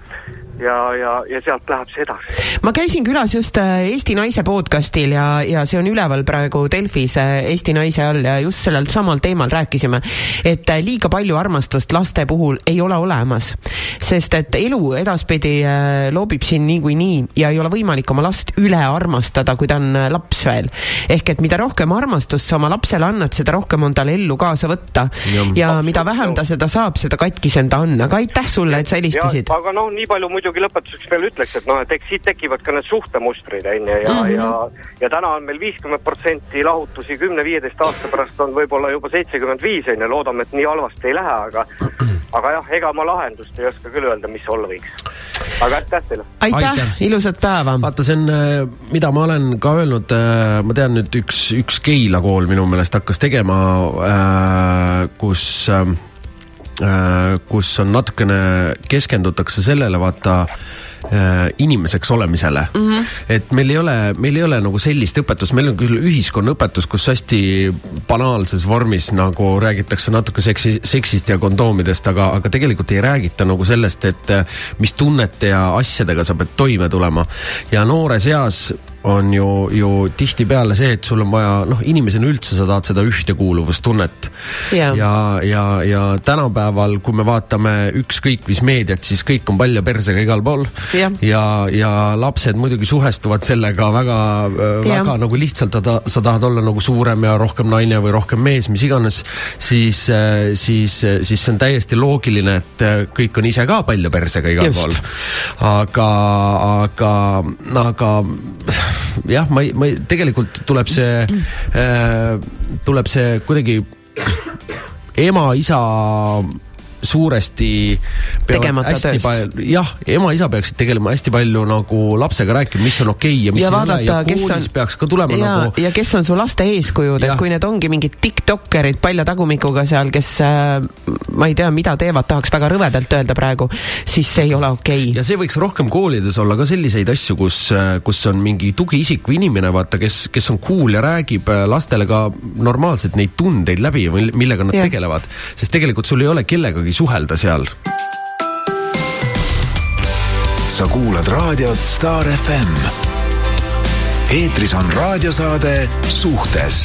ja sealt läheb see edasi. Ma käisin külas just Eesti Naise podcastil ja see on üleval praegu Delfis Eesti Naise all ja just sellel samal teemal rääkisime, et liiga palju armastust laste puhul ei ole olemas, sest et elu edaspidi loobib siin nii ja ei ole võimalik oma last üle armastada, kui ta on laps veel. Ehk et mida rohkem armastust sa oma lapsele annad, seda rohkem on tal ellu kaasa võtta ja mida vähem ta seda saab, seda katkisem ta on. Aga aitäh sulle, et sa helistasid. Aga nii palju muidugi lõpetuseks veel ütleks, et eks siit tekivad ka need suhtemustrid ja täna on meil 50% lahutusi 10-15 aasta pärast on võib-olla juba 75 loodame, et nii halvasti ei lähe, aga jah, ega ma lahendust ei oska küll öelda, mis olla võiks. Aga aitäh teile. Aitäh, ilusat päeva. Vaata, see on, mida ma olen ka öelnud, ma tean nüüd üks Keila kool minu meelest hakkas tegema, kus on natukene keskendutakse sellele, vaata, inimeseks olemisele. Et meil ei ole nagu sellist õpetust, meil on küll ühiskonnaõpetus, kus hästi banaalses vormis nagu räägitakse natuke seksist ja kondoomidest, aga tegelikult ei räägita nagu sellest, et mis tunnete ja asjadega sa pead toime tulema. Ja noores eas on ju tihtipeale see, et sul on vaja, inimesena üldse sa tahad seda ühtekuuluvustunnet. Ja tänapäeval, kui me vaatame ükskõik mis meediat, siis kõik on palja persega igal pool. Ja lapsed muidugi suhestuvad sellega väga nagu lihtsalt, sa tahad olla nagu suurem ja rohkem naine või rohkem mees, mis iganes, siis see on täiesti loogiline, et kõik on ise ka palja persega igal pool. Aga jah, ma tegelikult tuleb see kuidagi ema-isa suuresti tegemata tööst. Ema-isa peaksid tegelema hästi palju nagu lapsega rääkima, mis on okei ja mis ei ole ja koolis peaks ka tulema ja kes on su laste eeskujud, et kui need ongi mingid tiktokerid palja tagumikuga seal, kes ma ei tea, mida teevad, tahaks väga rõvedalt öelda praegu, siis see ei ole okei. Ja see võiks rohkem koolides olla ka selliseid asju, kus on mingi tugiisik või inimene, vaata, kes on cool ja räägib lastele ka normaalselt neid tundeid läbi, millega nad tegelevad. Sest tegelikult sul ei ole kellegagi suhelda seal. Sa kuulad raadiot Star FM. Eetris on raadiosaade Suhtes.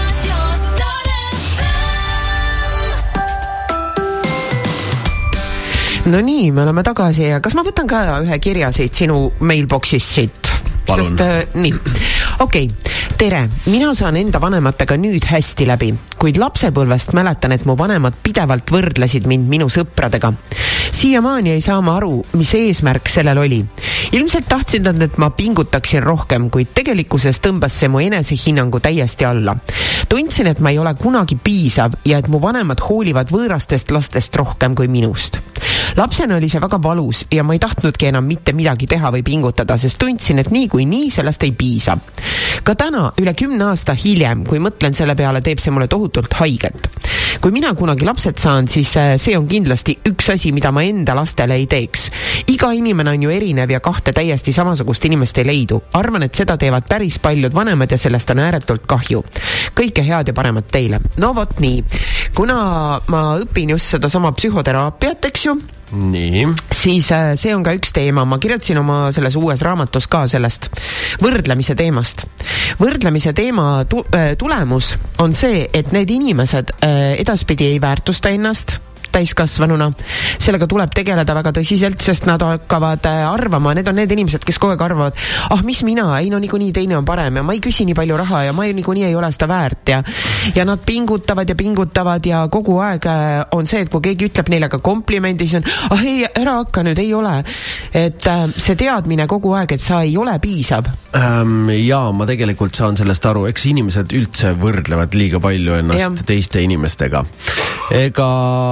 No nii, me oleme tagasi ja kas ma võtan ka ühe kirja siit sinu mailboxist siit? Palun. Sest nii, okei. Tere, mina saan enda vanematega nüüd hästi läbi, kuid lapsepõlvest mäletan, et mu vanemad pidevalt võrdlesid mind minu sõpradega. Siiamaani ei saa ma aru, mis eesmärk sellel oli. Ilmselt tahtsin nad, et ma pingutaksin rohkem, kuid tegelikkuses tõmbas see mu enesehinnangu täiesti alla. Tundsin, et ma ei ole kunagi piisav ja et mu vanemad hoolivad võõrastest lastest rohkem kui minust. Lapsena oli see väga valus ja ma ei tahtnudki enam mitte midagi teha või pingutada, sest tundsin, et nii kui nii sellest ei piisa. Ka täna, üle 10 aasta hiljem, kui mõtlen selle peale, teeb see mulle tohutult haiget. Kui mina kunagi lapsed saan, siis see on kindlasti üks asi, mida ma enda lastele ei teeks. Iga inimene on ju erinev ja kahte täiesti samasugust inimest ei leidu. Arvan, et seda teevad päris paljud vanemad ja sellest on ääretult kahju. Kõike head ja paremat teile. No vot nii. Kuna ma õpin just seda sama psühhoteraapiat, eks ju, nii. Siis see on ka üks teema. Ma kirjutasin oma selles uues raamatus ka sellest võrdlemise teemast. Võrdlemise teema tulemus on see, et need inimesed edaspidi ei väärtusta ennast täiskasvanuna. Sellega tuleb tegeleda väga tõsiselt, sest nad hakkavad arvama, need on need inimesed, kes kogu aeg arvavad, mis mina, ei no niikuinii teine on parem ja ma ei küsi nii palju raha ja ma niikuinii ei ole seda väärt ja nad pingutavad ja kogu aeg on see, et kui keegi ütleb neile ka komplimendi, siis on, ei, ära hakka nüüd, ei ole. Et see teadmine kogu aeg, et sa ei ole piisav. Jaa, ma tegelikult saan sellest aru, eks inimesed üldse võrdlevad liiga palju ennast teiste inimestega. Ega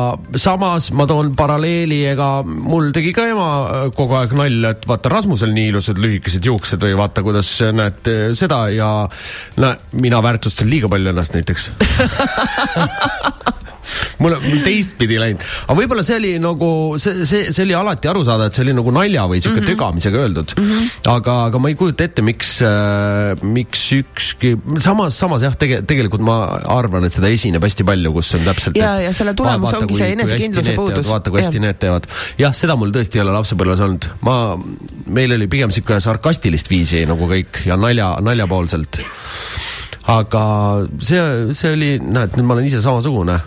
samas ma toon paralleeli, ega mul tegi ka ema kogu aeg nalja, et vaata Rasmusel nii ilusad lühikesed juuksed või vaata, kuidas näed seda ja mina väärtustan liiga palju ennast näiteks. Mul on teistpidi läinud. Aga võib-olla see oli nagu, see oli alati aru saada, et see oli nagu nalja või siuke tögamisega öeldud. Aga ma ei kujuta ette, miks ükski... Samas jah, tegelikult ma arvan, et seda esineb hästi palju, kus on täpselt... Ja selle tulemus ongi see enesekindluse puudus. Vaata, kui hästi need teevad. Jah, seda mul tõesti ei ole lapsepõlves olnud. Meil oli pigem siuke sarkastilist viisi nagu kõik ja naljapoolselt. Aga see oli, näed, nüüd ma olen ise samasugune.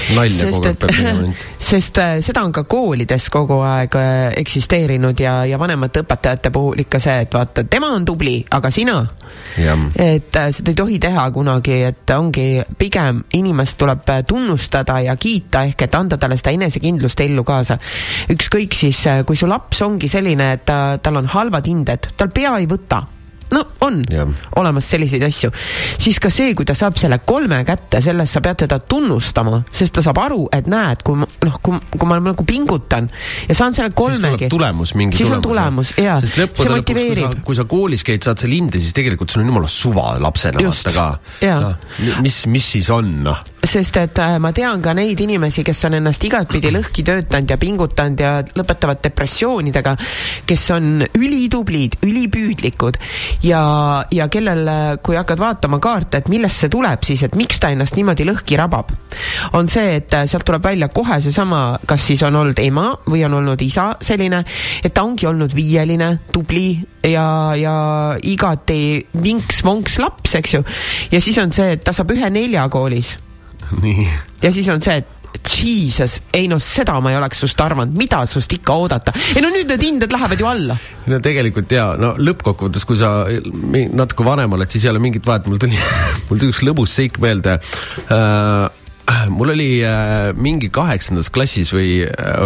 Sest seda on ka koolides kogu aeg eksisteerinud ja vanemate õpetajate puhul ikka see, et vaata, tema on tubli, aga sina. Et seda ei tohi teha kunagi, et ongi pigem inimest tuleb tunnustada ja kiita ehk et anda talle seda enesekindlust ellu kaasa. Ükskõik siis, kui su laps ongi selline, et tal on halvad hinded, tal pea ei võta. No on olemas selliseid asju. Siis ka see, kui ta saab selle 3 kätte, sellest sa pead teda tunnustama, sest ta saab aru, et näed, kui ma nagu pingutan ja saan selle 3-gi. Siis tuleb tulemus, mingi siis tulemus. Ja. Sest lõpuks, kui sa koolis käid, saad selle hinde, siis tegelikult sul on jumala suva lapsena vaata ka. Mis siis on? sest et ma tean ka neid inimesi, kes on ennast igatpidi lõhki töötanud ja pingutanud ja lõpetavad depressioonidega, kes on ülitublid, ülipüüdlikud ja kellel, kui hakkad vaatama kaarte, et millest see tuleb siis, et miks ta ennast niimoodi lõhki rabab, on see, et sealt tuleb välja kohe seesama, kas siis on olnud ema või on olnud isa selline, et ta ongi olnud viieline, tubli ja igati vinks-vonks laps, eks ju. Ja siis on see, et ta saab 1-4 koolis. Nii. Ja siis on see, et Jesus, ei no seda ma ei oleks sust arvanud, mida sust ikka oodata. Ei no nüüd need hinded lähevad ju alla. No tegelikult jaa, no lõppkokkuvõttes, kui sa natuke vanem oled, siis ei ole mingit vahet. Mul tuli üks lõbus seik meelde. Mul oli mingi 8. klassis või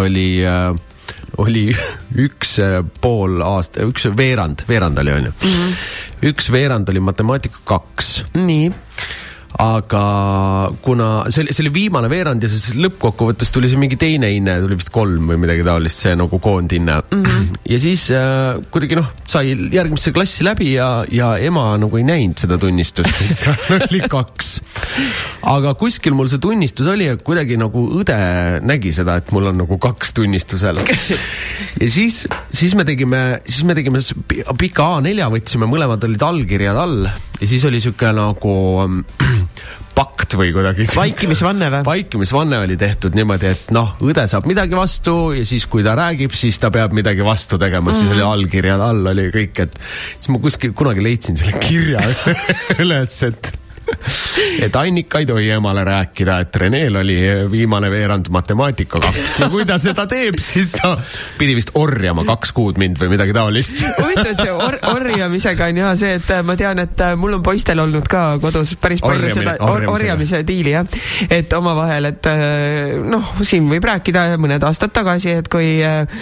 oli 1,5 aasta, üks veerand oli, on ju. Üks veerand oli matemaatika 2. Nii. Aga kuna see oli viimane veerand ja siis lõppkokkuvõttes tuli see mingi teine hinne, tuli vist 3 või midagi taolist, see nagu koondhinne. Ja siis kuidagi sai järgmisse klassi läbi ja ema nagu ei näinud seda tunnistust, et seal oli 2. Aga kuskil mul see tunnistus oli ja kuidagi nagu õde nägi seda, et mul on nagu 2 tunnistusel. Ja siis me tegime pika A4, võtsime, mõlemad olid allkirjad all ja siis oli siuke nagu pakt või kuidagi. Vaikimisvanne või? Vaikimisvanne oli tehtud niimoodi, et õde saab midagi vastu ja siis kui ta räägib, siis ta peab midagi vastu tegema, siis oli allkirjad all, oli kõik, et siis ma kuskil kunagi leidsin selle kirja üles, et Annika ei tohi emale rääkida, et Reneel oli viimane veerand matemaatika 2 ja kui ta seda teeb, siis ta pidi vist orjama 2 kuud mind või midagi taolist. Huvitav, et see orjamisega on jah see, et ma tean, et mul on poistel olnud ka kodus päris palju seda orjamise diili, jah. Et omavahel, et siin võib rääkida mõned aastad tagasi, et kui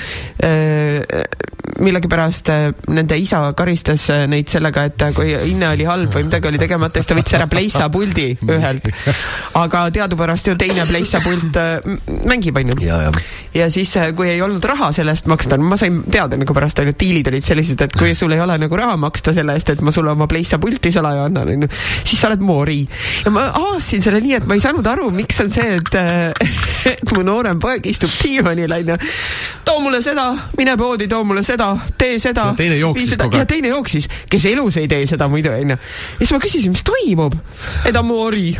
millegipärast nende isa karistas neid sellega, et kui hinne oli halb või midagi oli tegemata, siis ta võttis ära pleissapuldi ühelt. Aga teadupärast ju teine pleissapult mängib, on ju. Ja siis, kui ei olnud raha sellest maksta, ma sain teada, nagu pärast ainult diilid olid sellised, et kui sul ei ole nagu raha maksta selle eest, et ma sulle oma pleissapulti salaja annan, siis sa oled moori. Ja ma aastin selle nii, et ma ei saanud aru, miks on see, et mu noorem poeg istub diivanil, too mulle seda, mine poodi, too mulle seda, tee seda. Ja teine jooksis, kes elus ei tee seda muidu, on ju. Ja siis ma küsisin, mis toimub? Eda moori.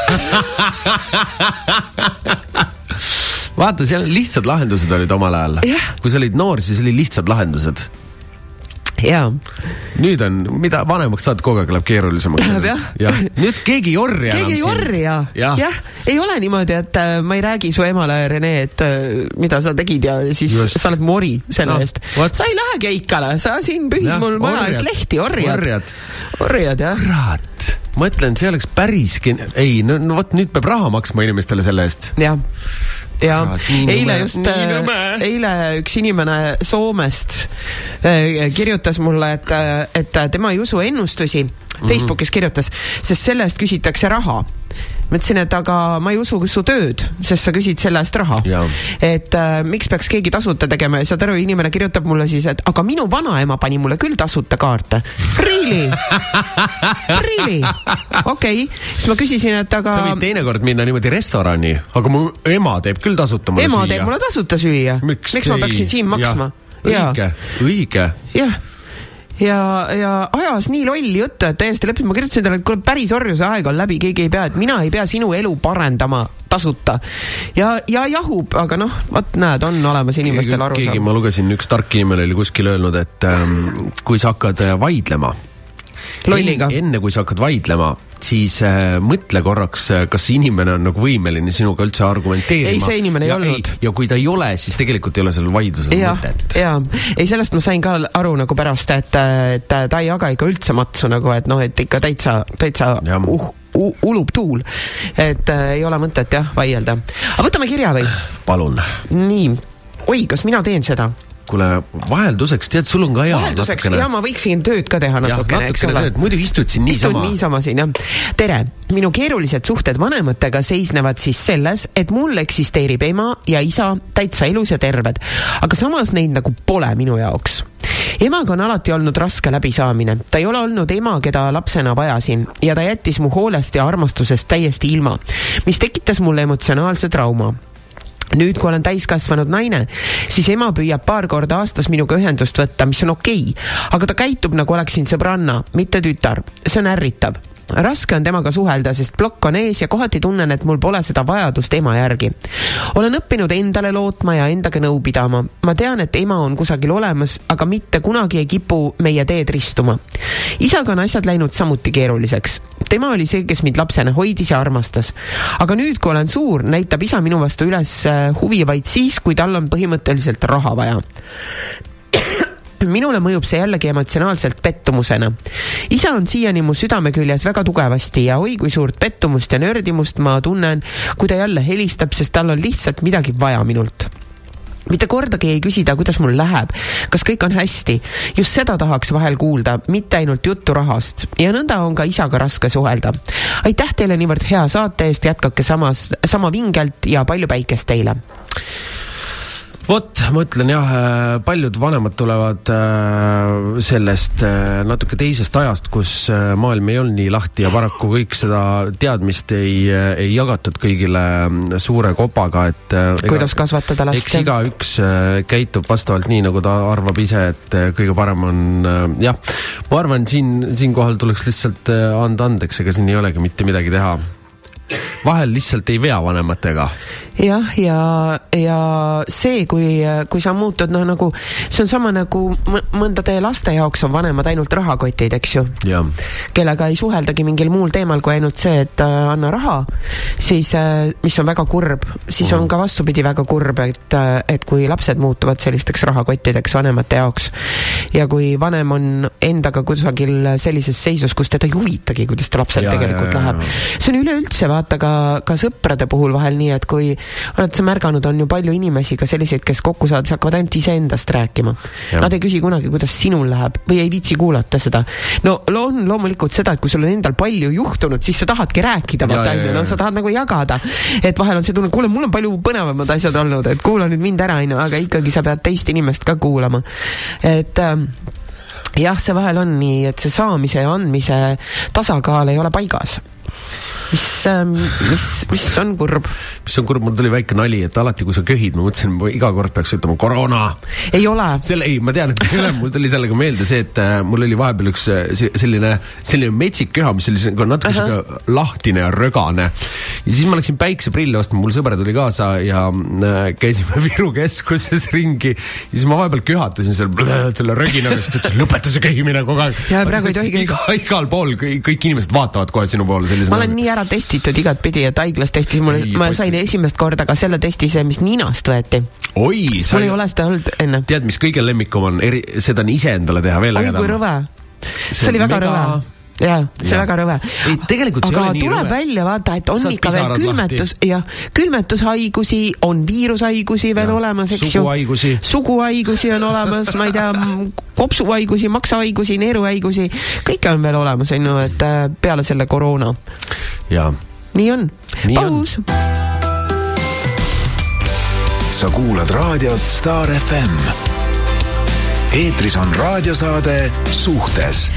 Vaata, seal lihtsad lahendused olid omal ajal. Kui sa olid noor, siis oli lihtsad lahendused. Jaa. Nüüd on, mida vanemaks saad, kogu aeg läheb keerulisemaks. Nüüd keegi ei orri enam siin. Keegi ei orri, jah. Ei ole niimoodi, et ma ei räägi su emale, Rene, et mida sa tegid ja siis sa oled mori selle eest. Sa ei lähe keikale, sa siin pühid mul maja ees lehti, orjad, jah. Kurat. Mõtlen, see oleks päris... Ei, nüüd peab raha maksma inimestele selle eest. Jah. Ja eile üks inimene Soomest kirjutas mulle, et tema ei usu ennustusi. Facebookis kirjutas, sest selle eest küsitakse raha. Ma ütlesin, et aga ma ei usu su tööd, sest sa küsid selle eest raha. Et miks peaks keegi tasuta tegema ja saad aru, inimene kirjutab mulle siis, et aga minu vanaema pani mulle küll tasuta kaarte. Really? Okei. Siis ma küsisin, et aga... Sa võid teinekord minna niimoodi restorani, aga mu ema teeb küll tasuta mulle süüa. Ema teeb mulle tasuta süüa. Miks ma peaksin siin maksma? Õige. Jah. Ja ajas nii lolli juttu, et täiesti lõpus ma kirjutasin talle, et kui päris orjuse aeg on läbi, keegi ei pea, et mina ei pea sinu elu parendama tasuta. Ja jahub, aga näed, on olemas inimestel aru saama. Ma lugesin, üks tark inimene oli kuskil öelnud, et kui sa hakkad vaidlema, lolliga. Enne kui sa hakkad vaidlema, siis mõtle korraks, kas inimene on nagu võimeline sinuga üldse argumenteerima. Ei, see inimene ei olnud. Ja kui ta ei ole, siis tegelikult ei ole sellel vaidlusel mõtet. Ei, sellest ma sain ka aru nagu pärast, et ta ei jaga ikka üldse matsu nagu, et ikka täitsa ulub tuul. Et ei ole mõtet vaielda. Aga võtame kirja või? Palun. Nii. Oi, kas mina teen seda? Kuule, vahelduseks, tead, sul on ka hea vahelduseks, natukene. Ma võiksin tööd ka teha natukene. Tööd, muidu istud siin niisama. Istun niisama siin, jah. Tere, minu keerulised suhted vanematega seisnevad siis selles, et mul eksisteerib ema ja isa täitsa elus ja terved, aga samas neid nagu pole minu jaoks. Emaga on alati olnud raske läbisaamine. Ta ei ole olnud ema, keda lapsena vajasin ja ta jättis mu hoolest ja armastusest täiesti ilma, mis tekitas mulle emotsionaalse trauma. Nüüd, kui olen täiskasvanud naine, siis ema püüab paar korda aastas minuga ühendust võtta, mis on okei, aga ta käitub nagu oleksin sõbranna, mitte tütar. See on ärritav. Raske on temaga suhelda, sest blokk on ees ja kohati tunnen, et mul pole seda vajadust ema järgi. Olen õppinud endale lootma ja endaga nõu pidama. Ma tean, et ema on kusagil olemas, aga mitte kunagi ei kipu meie teed ristuma. Isaga on asjad läinud samuti keeruliseks. Tema oli see, kes mind lapsena hoidis ja armastas. Aga nüüd, kui olen suur, näitab isa minu vastu üles huvi vaid siis, kui tal on põhimõtteliselt raha vaja. Minule mõjub see jällegi emotsionaalselt pettumusena. Isa on siiani mu südame küljes väga tugevasti ja oi kui suurt pettumust ja nördimust ma tunnen, kui ta jälle helistab, sest tal on lihtsalt midagi vaja minult. Mitte kordagi ei küsida, kuidas mul läheb, kas kõik on hästi. Just seda tahaks vahel kuulda, mitte ainult juttu rahast. Ja nõnda on ka isaga raske suhelda. Aitäh teile niivõrd hea saate eest, jätkake sama vingelt ja palju päikest teile. Vot, ma ütlen jah, paljud vanemad tulevad sellest natuke teisest ajast, kus maailm ei olnud nii lahti ja paraku kõik seda teadmist ei jagatud kõigile suure kopaga, et kuidas kasvatada last. Eks igaüks käitub vastavalt nii, nagu ta arvab ise, et kõige parem on, jah, ma arvan, siin kohal tuleks lihtsalt anda andeks, ega siin ei olegi mitte midagi teha. Vahel lihtsalt ei vea vanematega. Jah, ja see, kui sa muutud, nagu, see on sama nagu mõndade laste jaoks on vanemad ainult rahakotid, eks ju? Ja. Kellega ei suheldagi mingil muul teemal, kui ainult see, et anna raha, siis, mis on väga kurb, siis on ka vastupidi väga kurb, et kui lapsed muutuvad sellisteks rahakottideks vanemate jaoks ja kui vanem on endaga kusagil sellises seisus, kus teda ei huvitagi, kuidas ta lapsel tegelikult läheb. See on üleüldse, vaata ka sõprade puhul vahel nii, et kui oled sa märganud, on ju palju inimesi ka selliseid, kes kokku saades hakkavad ainult iseendast rääkima. Nad ei küsi kunagi, kuidas sinul läheb või ei viitsi kuulata seda. No on loomulikult seda, et kui sul on endal palju juhtunud, siis sa tahadki rääkida, sa tahad nagu jagada, et vahel on see tunne, kuule, mul on palju põnevamad asjad olnud, et kuula nüüd mind ära, aga ikkagi sa pead teist inimest ka kuulama. Et jah, see vahel on nii, et see saamise ja andmise tasakaal ei ole paigas. Mis on kurb? Mis on kurb, mul tuli väike nali, et alati kui sa köhid, ma mõtlesin, iga kord peaks ütlema koroona. Ei ole. Ei, ma tean, et ei ole, mul tuli sellega meelde see, et mul oli vahepeal üks selline metsik köha, mis oli natuke lahtine ja rögane. Ja siis ma läksin päikseprille ostma, mul sõber tuli kaasa ja käisime Viru keskuses ringi ja siis ma vahepeal köhatasin selle röginamist, ütlesin, lõpeta see köhimine kogu aeg. Ja praegu ei tohi igal pool, kõik inimesed vaatavad kohe sinu poole sellise. Ma olen nii ära testitud igat pidi, et haiglas tehti, ma sain esimest korda ka selle testi see, mis ninast võeti. Oi, mul ei ole seda olnud enne. Tead, mis kõige lemmikum on? Seda on ise endale teha veel. Oi, kui rõve. See oli väga rõve. Jaa, see väga rõve. Aga tuleb välja vaata, et on ikka veel külmetushaigusi, on viirushaigusi veel olemas, eks ju. Suguhaigusi on olemas, ma ei tea, kopsuhaigusi, maksahaigusi, neeruhaigusi, kõik on veel olemas, et peale selle koroona. Jaa. Nii on. Paus! Sa kuulad raadiot Star FM. Eetris on raadiosaade Suhtes.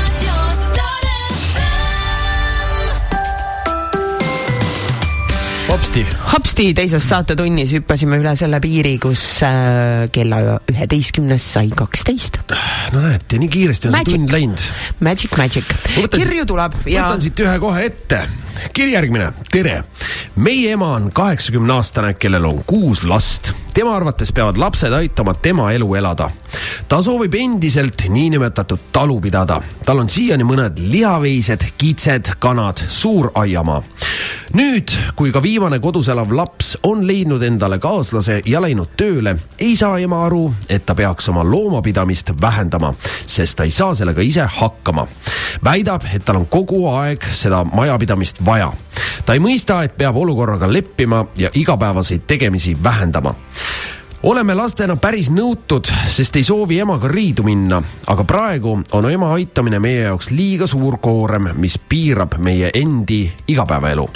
Hopsti teises saatetunnis hüppasime üle selle piiri, kus kella 11 sai 12. No näed, nii kiiresti on see tund läinud. Magic. Kirju tuleb. Võtan siit ühe kohe ette. Kiri järgmine. Tere. Meie ema on 80-aastane, kellel on 6 last. Tema arvates peavad lapsed aitama tema elu elada. Ta soovib endiselt niinimetatud talu pidada. Tal on siiani mõned lihaveised, kitsed, kanad, suur aiamaa. Nüüd, kui ka viimane kodus elav laps on leidnud endale kaaslase ja läinud tööle, ei saa ema aru, et ta peaks oma loomapidamist vähendama, sest ta ei saa sellega ise hakkama. Väidab, et tal on kogu aeg seda majapidamist vaja. Ta ei mõista, et peab olukorraga leppima ja igapäevaseid tegemisi vähendama. Oleme lastena päris nõutud, sest ei soovi emaga riidu minna, aga praegu on ema aitamine meie jaoks liiga suur koorem, mis piirab meie endi igapäevaelu.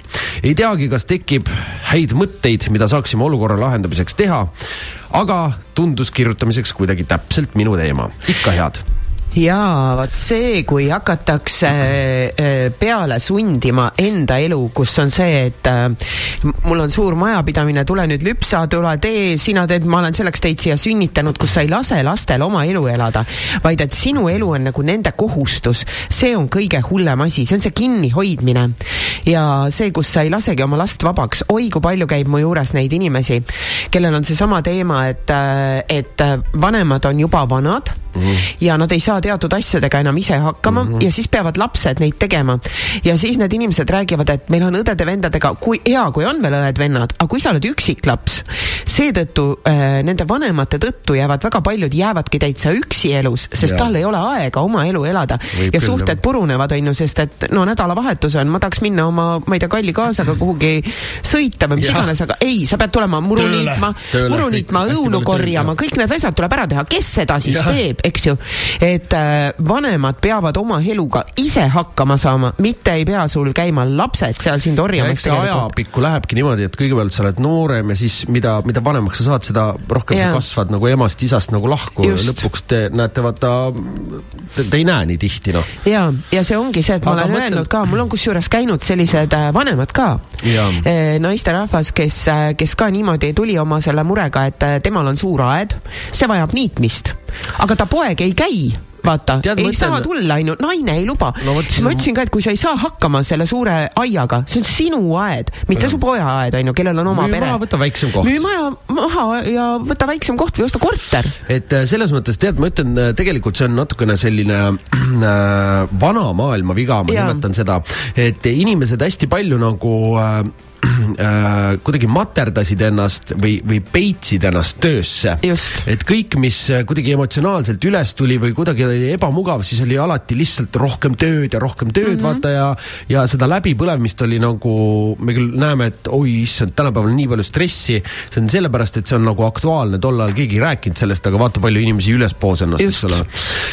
Ei teagi, kas tekib häid mõtteid, mida saaksime olukorra lahendamiseks teha, aga tundus kirjutamiseks kuidagi täpselt minu teema. Ikka head. Jaa, vaat see, kui hakatakse peale sundima enda elu, kus on see, et mul on suur majapidamine, tule nüüd lüpsa, tule tee, sina teed, ma olen selleks teid siia sünnitanud, kus sa ei lase lastel oma elu elada, vaid et sinu elu on nagu nende kohustus, see on kõige hullem asi, see on see kinnihoidmine ja see, kus sa ei lasegi oma last vabaks. Oi, kui palju käib mu juures neid inimesi, kellel on see sama teema, et vanemad on juba vanad ja nad ei saa teatud asjadega enam ise hakkama ja siis peavad lapsed neid tegema. Ja siis need inimesed räägivad, et meil on õdede-vendadega, kui on veel õed-vennad, aga kui sa oled üksiklaps, seetõttu nende vanemate tõttu väga paljud jäävadki täitsa üksi elus, sest tal ei ole aega oma elu elada. Ja suhted purunevad, sest et nädalavahetus on, ma tahaks minna oma, ma ei tea, kalli kaasaga kuhugi sõita või mis iganes, aga ei, sa pead tulema muru niitma, õunu korjama, kõik need asjad tuleb ära teha, kes seda siis teeb? Eks ju, et vanemad peavad oma eluga ise hakkama saama, mitte ei pea sul käima lapsed seal sind orjamas. Eks ajapikku lähebki niimoodi, et kõigepealt sa oled noorem ja siis mida vanemaks sa saad, seda rohkem sa kasvad nagu emast, isast nagu lahku. Lõpuks te näete, vaata, te ei näe nii tihti, noh. Ja see ongi see, et ma olen öelnud ka, mul on kusjuures käinud sellised vanemad ka, naisterahvas, kes ka niimoodi tuli oma selle murega, et temal on suur aed, see vajab niitmist. Aga ta poeg ei käi, vaata, saa tulla ainult, naine ei luba. Siis ma ütlesin ka, et kui sa ei saa hakkama selle suure aiaga, see on sinu aed, mitte su poja aed, kellel on oma pere. Võta väiksem koht. Müü maha ja võta väiksem koht või osta korter. Et selles mõttes, ma ütlen, tegelikult see on natukene selline vana maailma viga, ma nimetan seda, et inimesed hästi palju nagu kuidagi materdasid ennast või peitsid ennast töösse. Just. Et kõik, mis kuidagi emotsionaalselt üles tuli või kuidagi oli ebamugav, siis oli alati lihtsalt rohkem tööd, vaata ja seda läbipõlemist oli nagu, me küll näeme, et oi, issand, tänapäeval nii palju stressi, see on sellepärast, et see on nagu aktuaalne, tol ajal keegi rääkinud sellest, aga vaata palju inimesi ülespoos ennast, eks ole.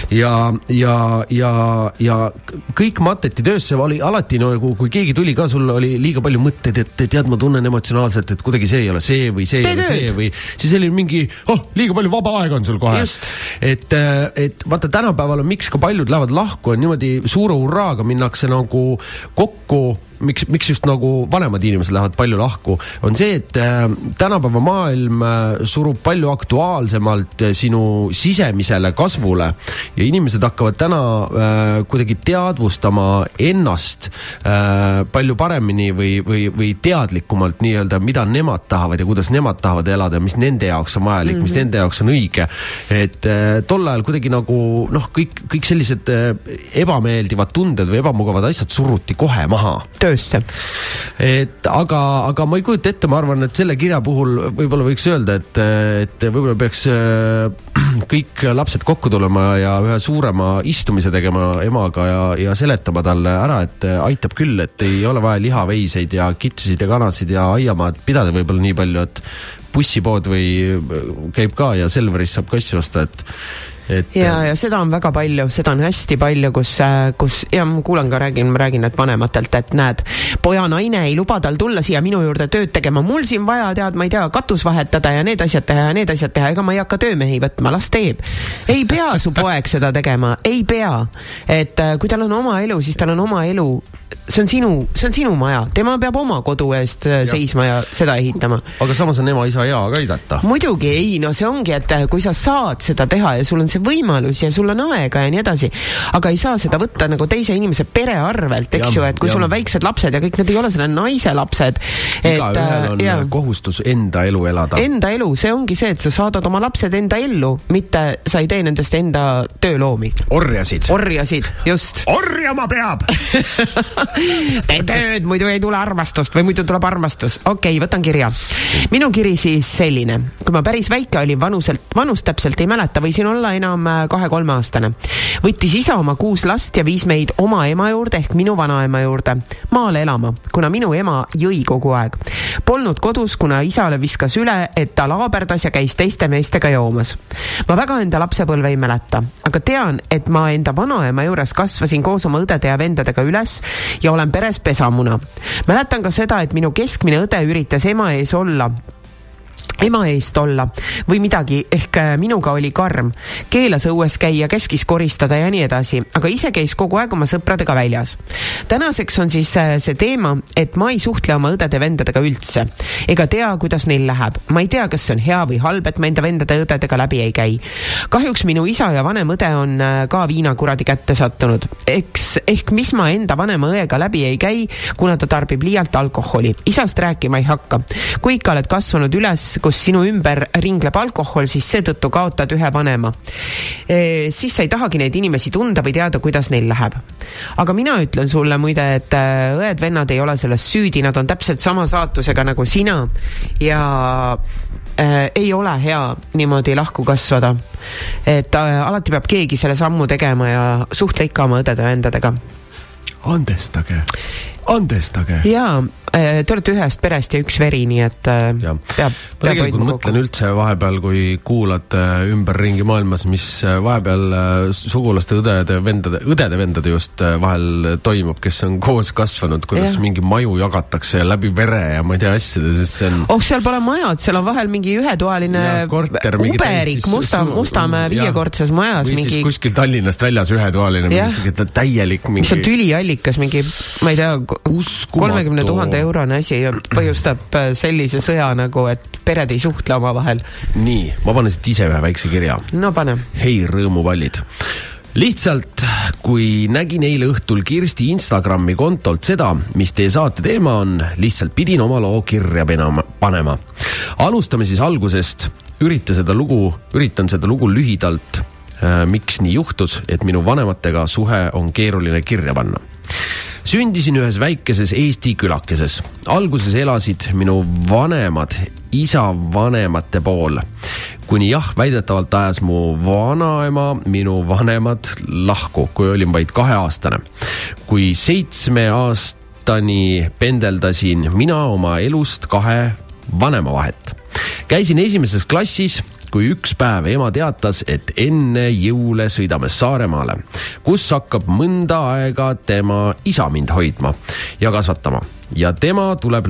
Ja kõik mateti töösse oli alati, nagu, kui keegi tuli ka, sul oli liiga palju mõtteid, et tead, ma tunnen emotsionaalselt, et kuidagi see ei ole see või see ei ole see või siis oli mingi, liiga palju vaba aega on sul kohe. Et vaata, tänapäeval on miks ka paljud lähevad lahku, on niimoodi suure hurraaga minnakse nagu kokku, miks just nagu vanemad inimesed lähevad palju lahku, on see, et tänapäeva maailm surub palju aktuaalsemalt sinu sisemisele kasvule ja inimesed hakkavad täna kuidagi teadvustama ennast palju paremini või teadlikumalt nii-öelda, mida nemad tahavad ja kuidas nemad tahavad elada ja mis nende jaoks on vajalik, mis nende jaoks on õige. Et tol ajal kuidagi nagu kõik sellised ebameeldivad tunded või ebamugavad asjad suruti kohe maha. Töösse. Et aga ma ei kujuta ette, ma arvan, et selle kirja puhul võib-olla võiks öelda, et võib-olla peaks kõik lapsed kokku tulema ja ühe suurema istumise tegema emaga ja seletama talle ära, et aitab küll, et ei ole vaja lihaveiseid ja kitsesid ja kanasid ja aiamaad pidada võib-olla nii palju, et bussipood või käib ka ja Selveris saab kassi osta, ja seda on väga palju, seda on hästi palju, kus ja ma kuulan ka, ma räägin et vanematelt, et näed, poja naine ei luba tal tulla siia minu juurde tööd tegema, mul siin vaja ma ei tea, katus vahetada ja need asjad teha, ega ma ei hakka töömehi võtma, las teeb. Ei pea su poeg seda tegema, ei pea. Et kui tal on oma elu, siis tal on oma elu, see on sinu maja, tema peab oma kodu eest seisma ja seda ehitama. Aga samas on ema isa hea ka aidata. Muidugi ei, see ongi, et kui sa saad seda teha ja sul on see võimalus ja sul on aega ja nii edasi, aga ei saa seda võtta nagu teise inimese pere arvelt, eks ju, et kui sul on väiksed lapsed ja kõik need ei ole selle naise lapsed. Igaühel on kohustus enda elu elada. Enda elu, see ongi see, et sa saadad oma lapsed enda ellu, mitte sa ei tee nendest enda tööloomi. Orjasid, just. Orjama peab! Tee tööd, muidu ei tule armastust või muidu tuleb armastus. Okei, võtan kirja. Minu kiri siis selline. Kui ma päris väike olin, vanust täpselt ei mäleta, võisin olla enam 2-3 aastane. Võttis isa oma 6 last ja viis meid oma ema juurde ehk minu vanaema juurde maale elama, kuna minu ema jõi kogu aeg. Polnud kodus, kuna isale viskas üle, et ta laaberdas ja käis teiste meestega joomas. Ma väga enda lapsepõlve ei mäleta, aga tean, et ma enda vanaema juures kasvasin koos oma õdede ja vendadega üles ja olen peres pesamuna. Mäletan ka seda, et minu keskmine õde üritas ema eest olla või midagi, ehk minuga oli karm, keelas õues käia, käskis koristada ja nii edasi, aga ise käis kogu aeg oma sõpradega väljas. Tänaseks on siis see teema, et ma ei suhtle oma õdede-vendadega üldse ega tea, kuidas neil läheb. Ma ei tea, kas see on hea või halb, et ma enda vendade-õdedega läbi ei käi. Kahjuks minu isa ja vanem õde on ka viinakuradi kätte sattunud. Ehk mis ma enda vanema õega läbi ei käi, kuna ta tarbib liialt alkoholi. Isast rääkima ei hakka. Kui ikka oled kasvanud üles, kus sinu ümber ringleb alkohol, siis seetõttu kaotad ühe vanema. Siis sa ei tahagi neid inimesi tunda või teada, kuidas neil läheb. Aga mina ütlen sulle muide, et õed-vennad ei ole selles süüdi, nad on täpselt sama saatusega nagu sina ja ei ole hea niimoodi lahku kasvada. Et alati peab keegi selle sammu tegema ja suhtle ikka oma õdede-vendadega. Andestage. Jaa, te olete ühest perest ja üks veri, nii et peab tegelikult mõtlen üldse vahepeal, kui kuulate ümberringi maailmas, mis vahepeal sugulaste õdede-vendade just vahel toimub, kes on koos kasvanud, kuidas mingi maju jagatakse läbi vere ja ma ei tea asjade, sest see on... seal pole majad, seal on vahel mingi ühetoaline uberik Mustamäe 5-kordses majas. Või siis kuskil Tallinnast väljas ühetoaline, täielik mingi... mis on tüliallikas, mingi, ma ei tea, 30 000 eurone asi ja põhjustab sellise sõja nagu, et pered ei suhtle oma vahel. Nii, ma panen siit ise ühe väikse kirja. No pane. Hei, rõõmupallid. Lihtsalt, kui nägin eile õhtul Kirsti Instagrami kontolt seda, mis teie saate teema on, lihtsalt pidin oma loo kirja panema. Alustame siis algusest. Üritan seda lugu lühidalt, miks nii juhtus, et minu vanematega suhe on keeruline kirja panna. Sündisin ühes väikeses Eesti külakeses. Alguses elasid minu vanemad isa vanemate pool. Kuni väidetavalt ajas mu vanaema minu vanemad lahku, kui olin vaid 2-aastane. Kui 7 aastani pendeldasin mina oma elust 2 vanema vahet. Käisin 1. klassis, kui üks päev ema teatas, et enne jõule sõidame Saaremaale, kus hakkab mõnda aega tema isa mind hoidma ja kasvatama. Ja tema tuleb,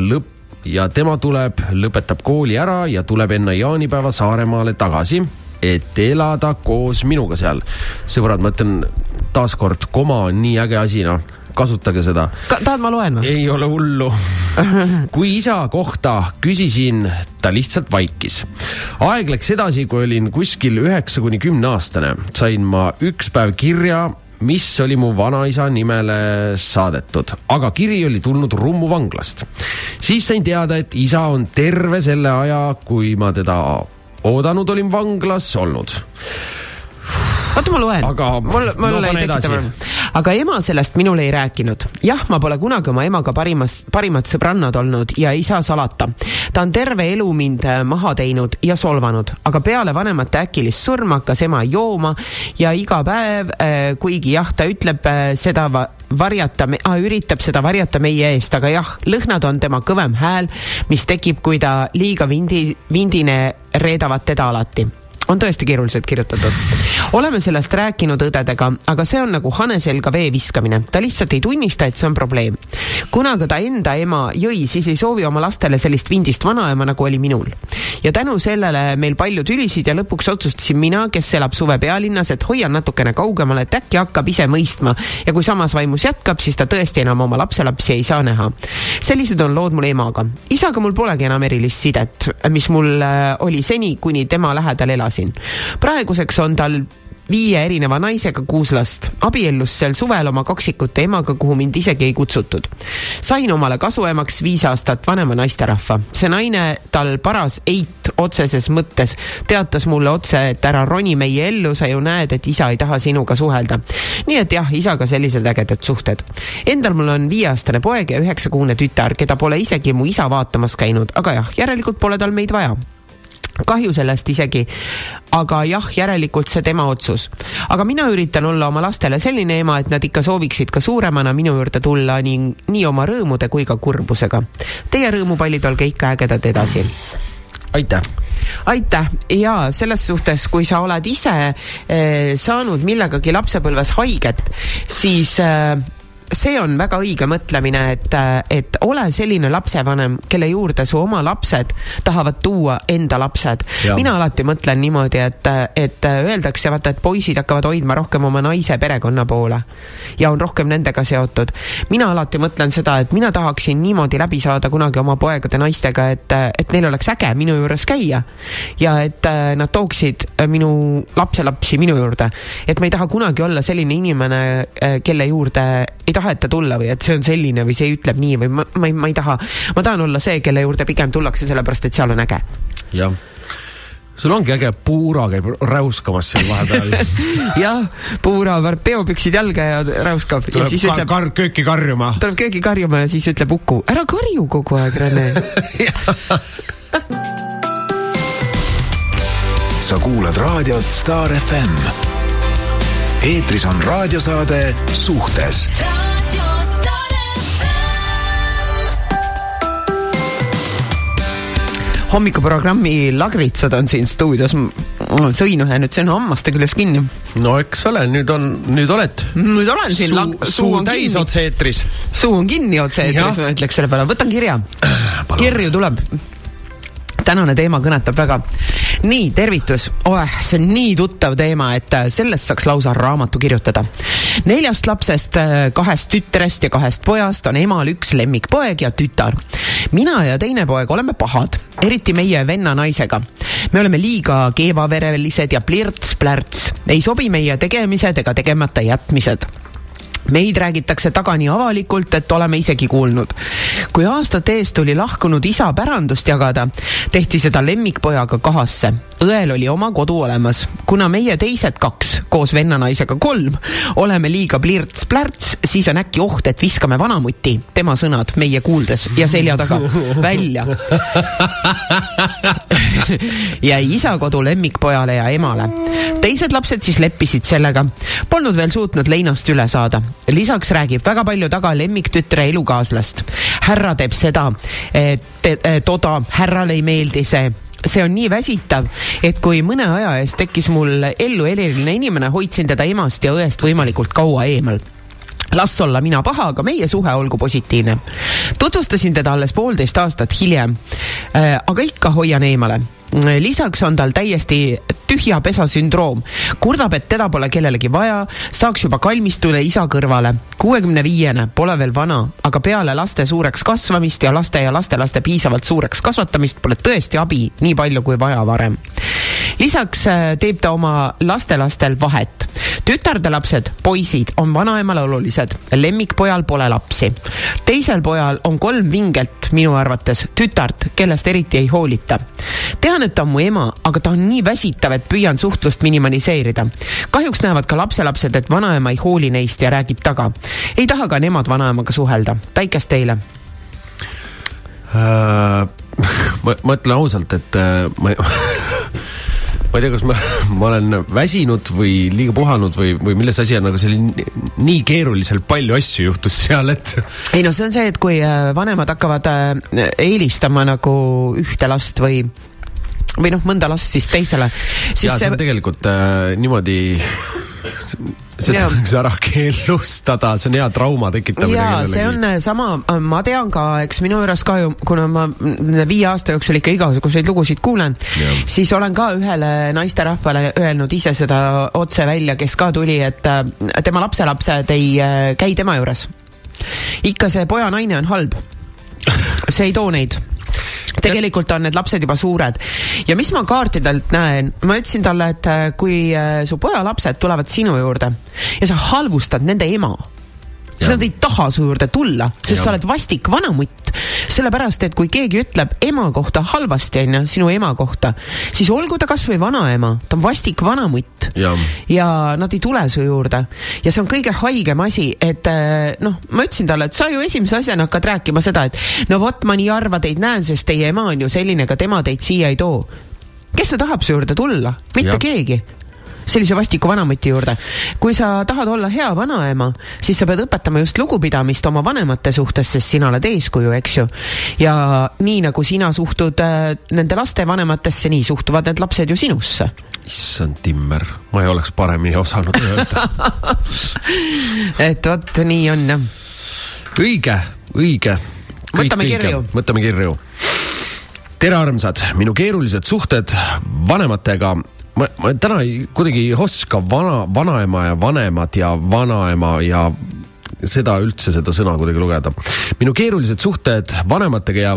lõpetab kooli ära ja tuleb enne jaanipäeva Saaremaale tagasi, et elada koos minuga seal. Sõbrad, ma ütlen taaskord, koma on nii äge asina. Kasutage seda. Tahad ma loen? Ei ole hullu. Kui isa kohta küsisin, ta lihtsalt vaikis. Aeg läks edasi, kui olin kuskil 9-10 aastane. Sain ma üks päev kirja, mis oli mu vanaisa nimele saadetud. Aga kiri oli tulnud Rummu vanglast. Siis sain teada, et isa on terve selle aja, kui ma teda oodanud olin vanglas olnud. Oota, ma loen. Aga ema sellest minule ei rääkinud. Jah, ma pole kunagi oma emaga parimad sõbrannad olnud ja ei saa salata. Ta on terve elu mind maha teinud ja solvanud, aga peale vanemate äkilist surma hakkas ema jooma ja iga päev, kuigi ta ütleb seda üritab seda varjata meie eest, aga lõhnad on tema kõvem hääl, mis tekib, kui ta liiga vindine reedavad teda alati. On tõesti keeruliselt kirjutatud. Oleme sellest rääkinud õdedega, aga see on nagu hane selga vee viskamine. Ta lihtsalt ei tunnista, et see on probleem. Kuna ta enda ema jõi, siis ei soovi oma lastele sellist vindist vanaema, nagu oli minul. Ja tänu sellele meil palju tülisid ja lõpuks otsustasin mina, kes elab suve pealinnas, et hoian natukene kaugemale, et äkki hakkab ise mõistma. Ja kui samas vaimus jätkab, siis ta tõesti enam oma lapselapsi ei saa näha. Sellised on lood mul emaga. Isaga mul polegi enam erilist sidet, mis mul oli seni, kuni tema lähedal elasin. Praeguseks on tal 5 erineva naisega 6 last. Abiellus sel suvel oma kaksikute emaga, kuhu mind isegi ei kutsutud. Sain omale kasuemaks 5 aastat vanema naisterahva. See naine tal paras otseses mõttes teatas mulle otse, et ära roni meie ellu, sa ju näed, et isa ei taha sinuga suhelda. Nii et isaga sellised ägedad suhted. Endal mul on 5-aastane poeg ja 9-kuune tütar, keda pole isegi mu isa vaatamas käinud, aga järelikult pole tal meid vaja. Kahju sellest isegi, aga järelikult see tema otsus. Aga mina üritan olla oma lastele selline ema, et nad ikka sooviksid ka suuremana minu juurde tulla nii oma rõõmude kui ka kurbusega. Teie rõõmupallid olge ikka ägedad edasi. Aitäh. Ja selles suhtes, kui sa oled ise saanud millegagi lapsepõlves haiget, siis see on väga õige mõtlemine, et ole selline lapsevanem, kelle juurde su oma lapsed tahavad tuua enda lapsed. Mina alati mõtlen niimoodi, et öeldakse, vaata, et poisid hakkavad hoidma rohkem oma naise perekonna poole ja on rohkem nendega seotud. Mina alati mõtlen seda, et mina tahaksin niimoodi läbi saada kunagi oma poegade naistega, et neil oleks äge minu juures käia ja et nad tooksid minu lapselapsi minu juurde. Et ma ei taha kunagi olla selline inimene, kelle juurde ei taheta tulla või et see on selline või see ütleb nii või ma ei taha. Ma tahan olla see, kelle juurde pigem tullakse sellepärast, et seal on äge. Jah. Sul ongi äge, Puura käib räuskamas seal vahepeal. Jah, Puura varb peopüksid jalga ja räuskab. Tuleb ja siis kööki karjuma. Tuleb kööki karjuma ja siis ütleb Uku, ära karju kogu aeg, Rene. Sa kuulad raadiot Star FM. Eetris on raadiosaade Suhtes. Hommikuprogrammi Lagritsad on siin stuudios. Sõin ühe, nüüd see on hammaste küljes kinni. No eks ole, nüüd oled. Nüüd olen siin. Suu täis otse-eetris. Suu on kinni otse-eetris, ma ütleks selle peale. Võtan kirja. Kirju tuleb. Tänane teema kõnetab väga. Nii, tervitus. See on nii tuttav teema, et sellest saaks lausa raamatu kirjutada. 4 lapsest, 2 tütrest ja 2 pojast on emal 1 lemmikpoeg ja tütar. Mina ja teine poeg oleme pahad, eriti meie venna naisega. Me oleme liiga keevaverelised ja plirts-plärts. Ei sobi meie tegemised ega tegemata jätmised. Meid räägitakse taga nii avalikult, et oleme isegi kuulnud. Kui aastate eest tuli lahkunud isa pärandust jagada, tehti seda lemmikpojaga kahasse. Õel oli oma kodu olemas. Kuna meie teised 2, koos venna naisega 3, oleme liiga plirts-plärts, siis on äkki oht, et viskame vanamuti, tema sõnad meie kuuldes ja selja taga välja. Jäi isa kodu lemmikpojale ja emale. Teised lapsed siis leppisid sellega. Polnud veel suutnud leinast üle saada. Lisaks räägib väga palju taga lemmiktütre elukaaslast. Härra teeb seda, härrale ei meeldi see. See on nii väsitav, et kui mõne aja eest tekkis mul ellu eriline inimene, hoidsin teda emast ja õest võimalikult kaua eemal. Las olla mina paha, aga meie suhe olgu positiivne. Tutvustasin teda alles 1,5 aastat hiljem, aga ikka hoian eemale. Lisaks on tal täiesti tühja pesa sündroom. Kurdab, et teda pole kellelegi vaja, saaks juba kalmistule isa kõrvale. 65-ne, pole veel vana, aga peale laste suureks kasvamist ja lastelaste piisavalt suureks kasvatamist pole tõesti abi nii palju kui vaja varem. Lisaks teeb ta oma lastelastel vahet. Tütarde lapsed, poisid, on vanaemale olulised. Lemmikpojal pole lapsi. Teisel pojal on 3 vingelt minu arvates tütart, kellest eriti ei hoolita. Tean, et ta on mu ema, aga ta on nii väsitav, et püüan suhtlust minimaliseerida. Kahjuks näevad ka lapselapsed, et vanaema ei hooli neist ja räägib taga. Ei taha ka nemad vanaemaga suhelda. Päikest teile. Ma ütlen ausalt, et ma ei tea, kas ma olen väsinud või liiga puhanud või milles asi on, aga see oli nii keeruliselt palju asju juhtus seal, et... Ei no see on see, et kui vanemad hakkavad eelistama nagu ühte last või mõnda last siis teisele. Siis ja see on tegelikult niimoodi... Seda võiks ära keelustada, see on hea trauma tekitamine. Jaa, see on sama, ma tean ka, eks minu juures ka ju, kuna ma 5 aasta jooksul ikka igasuguseid lugusid kuulen, siis olen ka ühele naisterahvale öelnud ise seda otse välja, kes ka tuli, et tema lapselapsed ei käi tema juures. Ikka see poja naine on halb. See ei too neid. Tegelikult on need lapsed juba suured. Ja mis ma kaartidelt näen, ma ütlesin talle, et kui su poja lapsed tulevad sinu juurde ja sa halvustad nende ema, siis nad ei taha su juurde tulla, sest sa oled vastik vanamutt. Sellepärast, et kui keegi ütleb ema kohta halvasti, sinu ema kohta, siis olgu ta kas või vanaema, ta on vastik vanamutt. Ja nad ei tule su juurde. Ja see on kõige haigem asi, et ma ütlesin talle, et sa ju esimese asjana hakkad rääkima seda, et no vot, ma nii arva teid näen, sest teie ema on ju selline, ka tema teid siia ei too. Kes ta tahab su juurde tulla? Mitte keegi. Sellise vastiku vanamuti juurde. Kui sa tahad olla hea vanaema, siis sa pead õpetama just lugupidamist oma vanemate suhtes, sest sina oled eeskuju, eks ju. Ja nii nagu sina suhtud nende laste vanematesse, nii suhtuvad need lapsed ju sinusse. Issand Timmer, ma ei oleks paremini osanud öelda. Et vot nii on, jah. õige. Võtame kirju. Tere armsad, minu keerulised suhted vanematega. Ma täna kuidagi ei oska vanaema ja vanemad ja vanaema ja seda sõna kuidagi lugeda. Minu keerulised suhted vanematega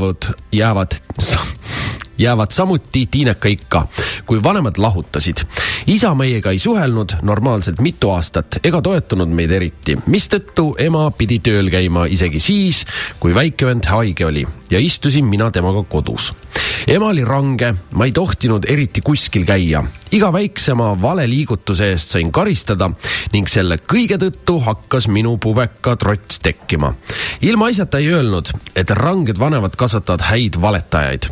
jäävad samuti tiineka ikka, kui vanemad lahutasid. Isa meiega ei suhelnud normaalselt mitu aastat ega toetanud meid eriti, mistõttu ema pidi tööl käima isegi siis, kui väikevend haige oli ja istusin mina temaga kodus. Ema oli range, ma ei tohtinud eriti kuskil käia. Iga väiksema vale liigutuse eest sain karistada ning selle kõige tõttu hakkas minu pubeka trots tekkima. Ilma asjata ei öelnud, et ranged vanemad kasvatavad häid valetajaid.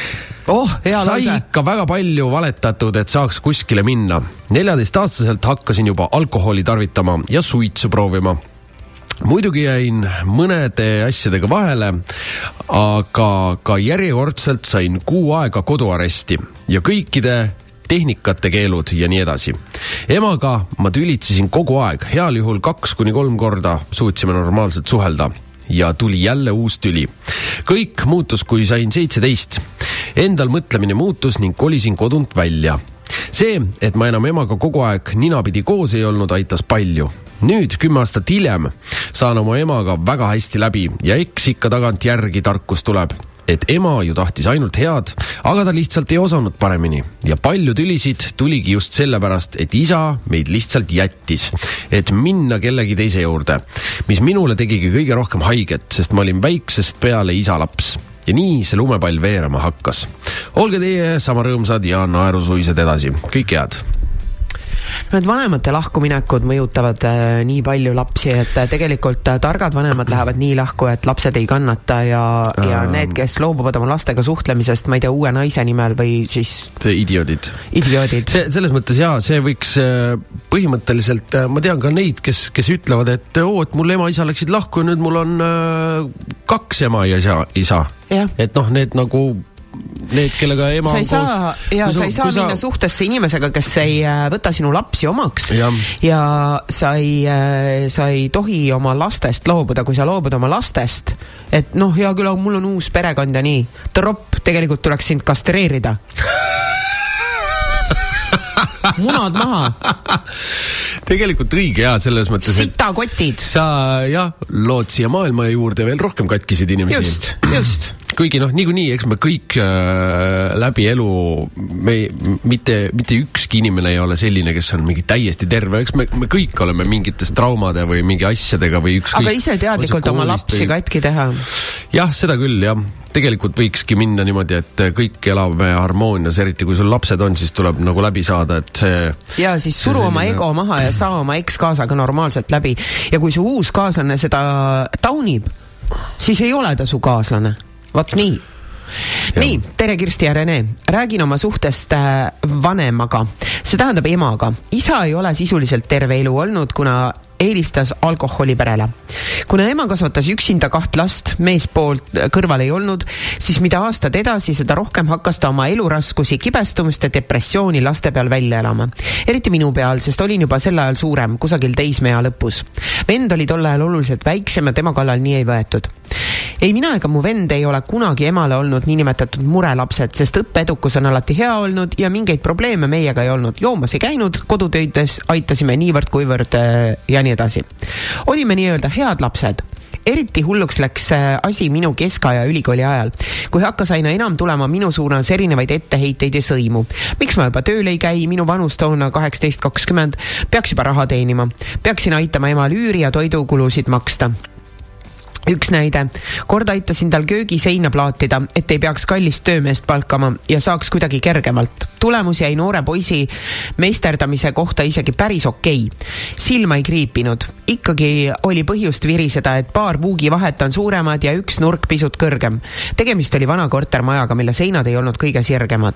Sai ikka väga palju valetatud, et saaks kuskile minna. 14-aastaselt hakkasin juba alkoholi tarvitama ja suitsu proovima. Muidugi jäin mõnede asjadega vahele, aga ka järjekordselt sain 6 aega koduaresti ja kõikide tehnikate keelud ja nii edasi. Emaga ma tülitsesin kogu aeg, heal juhul 2-3 korda suutsime normaalselt suhelda. Ja tuli jälle uus tüli. Kõik muutus, kui sain 17. Endal mõtlemine muutus ning kolisin kodunt välja. See, et ma enam emaga kogu aeg ninapidi koos ei olnud, aitas palju. Nüüd 10 aastat hiljem saan oma emaga väga hästi läbi ja eks ikka tagant järgi tarkus tuleb. Et ema ju tahtis ainult head, aga ta lihtsalt ei osanud paremini. Ja palju tülisid tuligi just sellepärast, et isa meid lihtsalt jättis, et minna kellegi teise juurde, mis minule tegigi kõige rohkem haiget, sest ma olin väiksest peale isa laps. Ja nii see lumepall veerema hakkas. Olge teie sama rõõmsad ja naerusuised edasi. Kõik head. Need vanemate lahkuminekud mõjutavad nii palju lapsi, et tegelikult targad vanemad lähevad nii lahku, et lapsed ei kannata ja need, kes loobuvad oma lastega suhtlemisest, ma ei tea, uue naise nimel või siis... See idioodid. Selles mõttes see võiks põhimõtteliselt, ma tean ka neid, kes ütlevad, et mul ema-isa läksid lahku ja nüüd mul on 2 ema ja isa. Et need nagu... Need, kellega ema on koos... Sa ei saa minna suhtesse inimesega, kes ei võta sinu lapsi omaks ja sa ei tohi oma lastest loobuda, kui sa loobud oma lastest, et hea küll, mul on uus perekond ja nii. Tegelikult tuleks sind kastreerida. Munad maha. Tegelikult õige, selles mõttes, sitakotid. Sa lood siia maailma juurde veel rohkem katkisid inimesi. Just. Kuigi niikuinii, eks me kõik läbi elu, mitte ükski inimene ei ole selline, kes on mingi täiesti terve, eks me kõik oleme mingites traumade või mingi asjadega või ükskõik. Aga ise teadlikult oma lapsi katki teha. Jah, seda küll, jah. Tegelikult võikski minna niimoodi, et kõik elame harmoonias, eriti kui sul lapsed on, siis tuleb nagu läbi saada, et see... Ja siis suru oma ego maha ja saa oma ekskaasaga normaalselt läbi. Ja kui su uus kaaslane seda taunib, siis ei ole ta su kaaslane. Vot nii. Nii, tere Kirsti ja Rene. Räägin oma suhtest vanemaga. See tähendab emaga. Isa ei ole sisuliselt terve elu olnud, kuna eelistas alkoholi perele. Kuna ema kasvatas üksinda 2 last, mees poolt kõrval ei olnud, siis mida aastad edasi, seda rohkem hakkas ta oma eluraskusi, kibestumist ja depressiooni laste peal välja elama. Eriti minu peal, sest olin juba sel ajal suurem, kusagil teismea lõpus. Vend oli tol ajal oluliselt väiksem ja tema kallal nii ei võetud. Ei mina ega mu vend ei ole kunagi emale olnud niinimetatud murelapsed, sest õppeedukus on alati hea olnud ja mingeid probleeme meiega ei olnud. Joomas ei käinud, kodutöides aitasime niivõrd kuivõrd ja nii edasi. Olime nii-öelda head lapsed. Eriti hulluks läks asi minu keskaja ülikooli ajal, kui hakkas aina enam tulema minu suunas erinevaid etteheiteid ja sõimu. Miks ma juba tööl ei käi, minu vanus toona 18-20, peaks juba raha teenima. Peaksin aitama ema lüüri ja toidukulusid maksta. Üks näide. Kord aitasin tal köögi seina plaatida, et ei peaks kallist töömeest palkama ja saaks kuidagi kergemalt. Tulemus jäi noore poisi meisterdamise kohta isegi päris okei. Silma ei kriipinud. Ikkagi oli põhjust viriseda, et paar vuugi vahet on suuremad ja üks nurk pisut kõrgem. Tegemist oli vana kortermajaga, mille seinad ei olnud kõige sirgemad.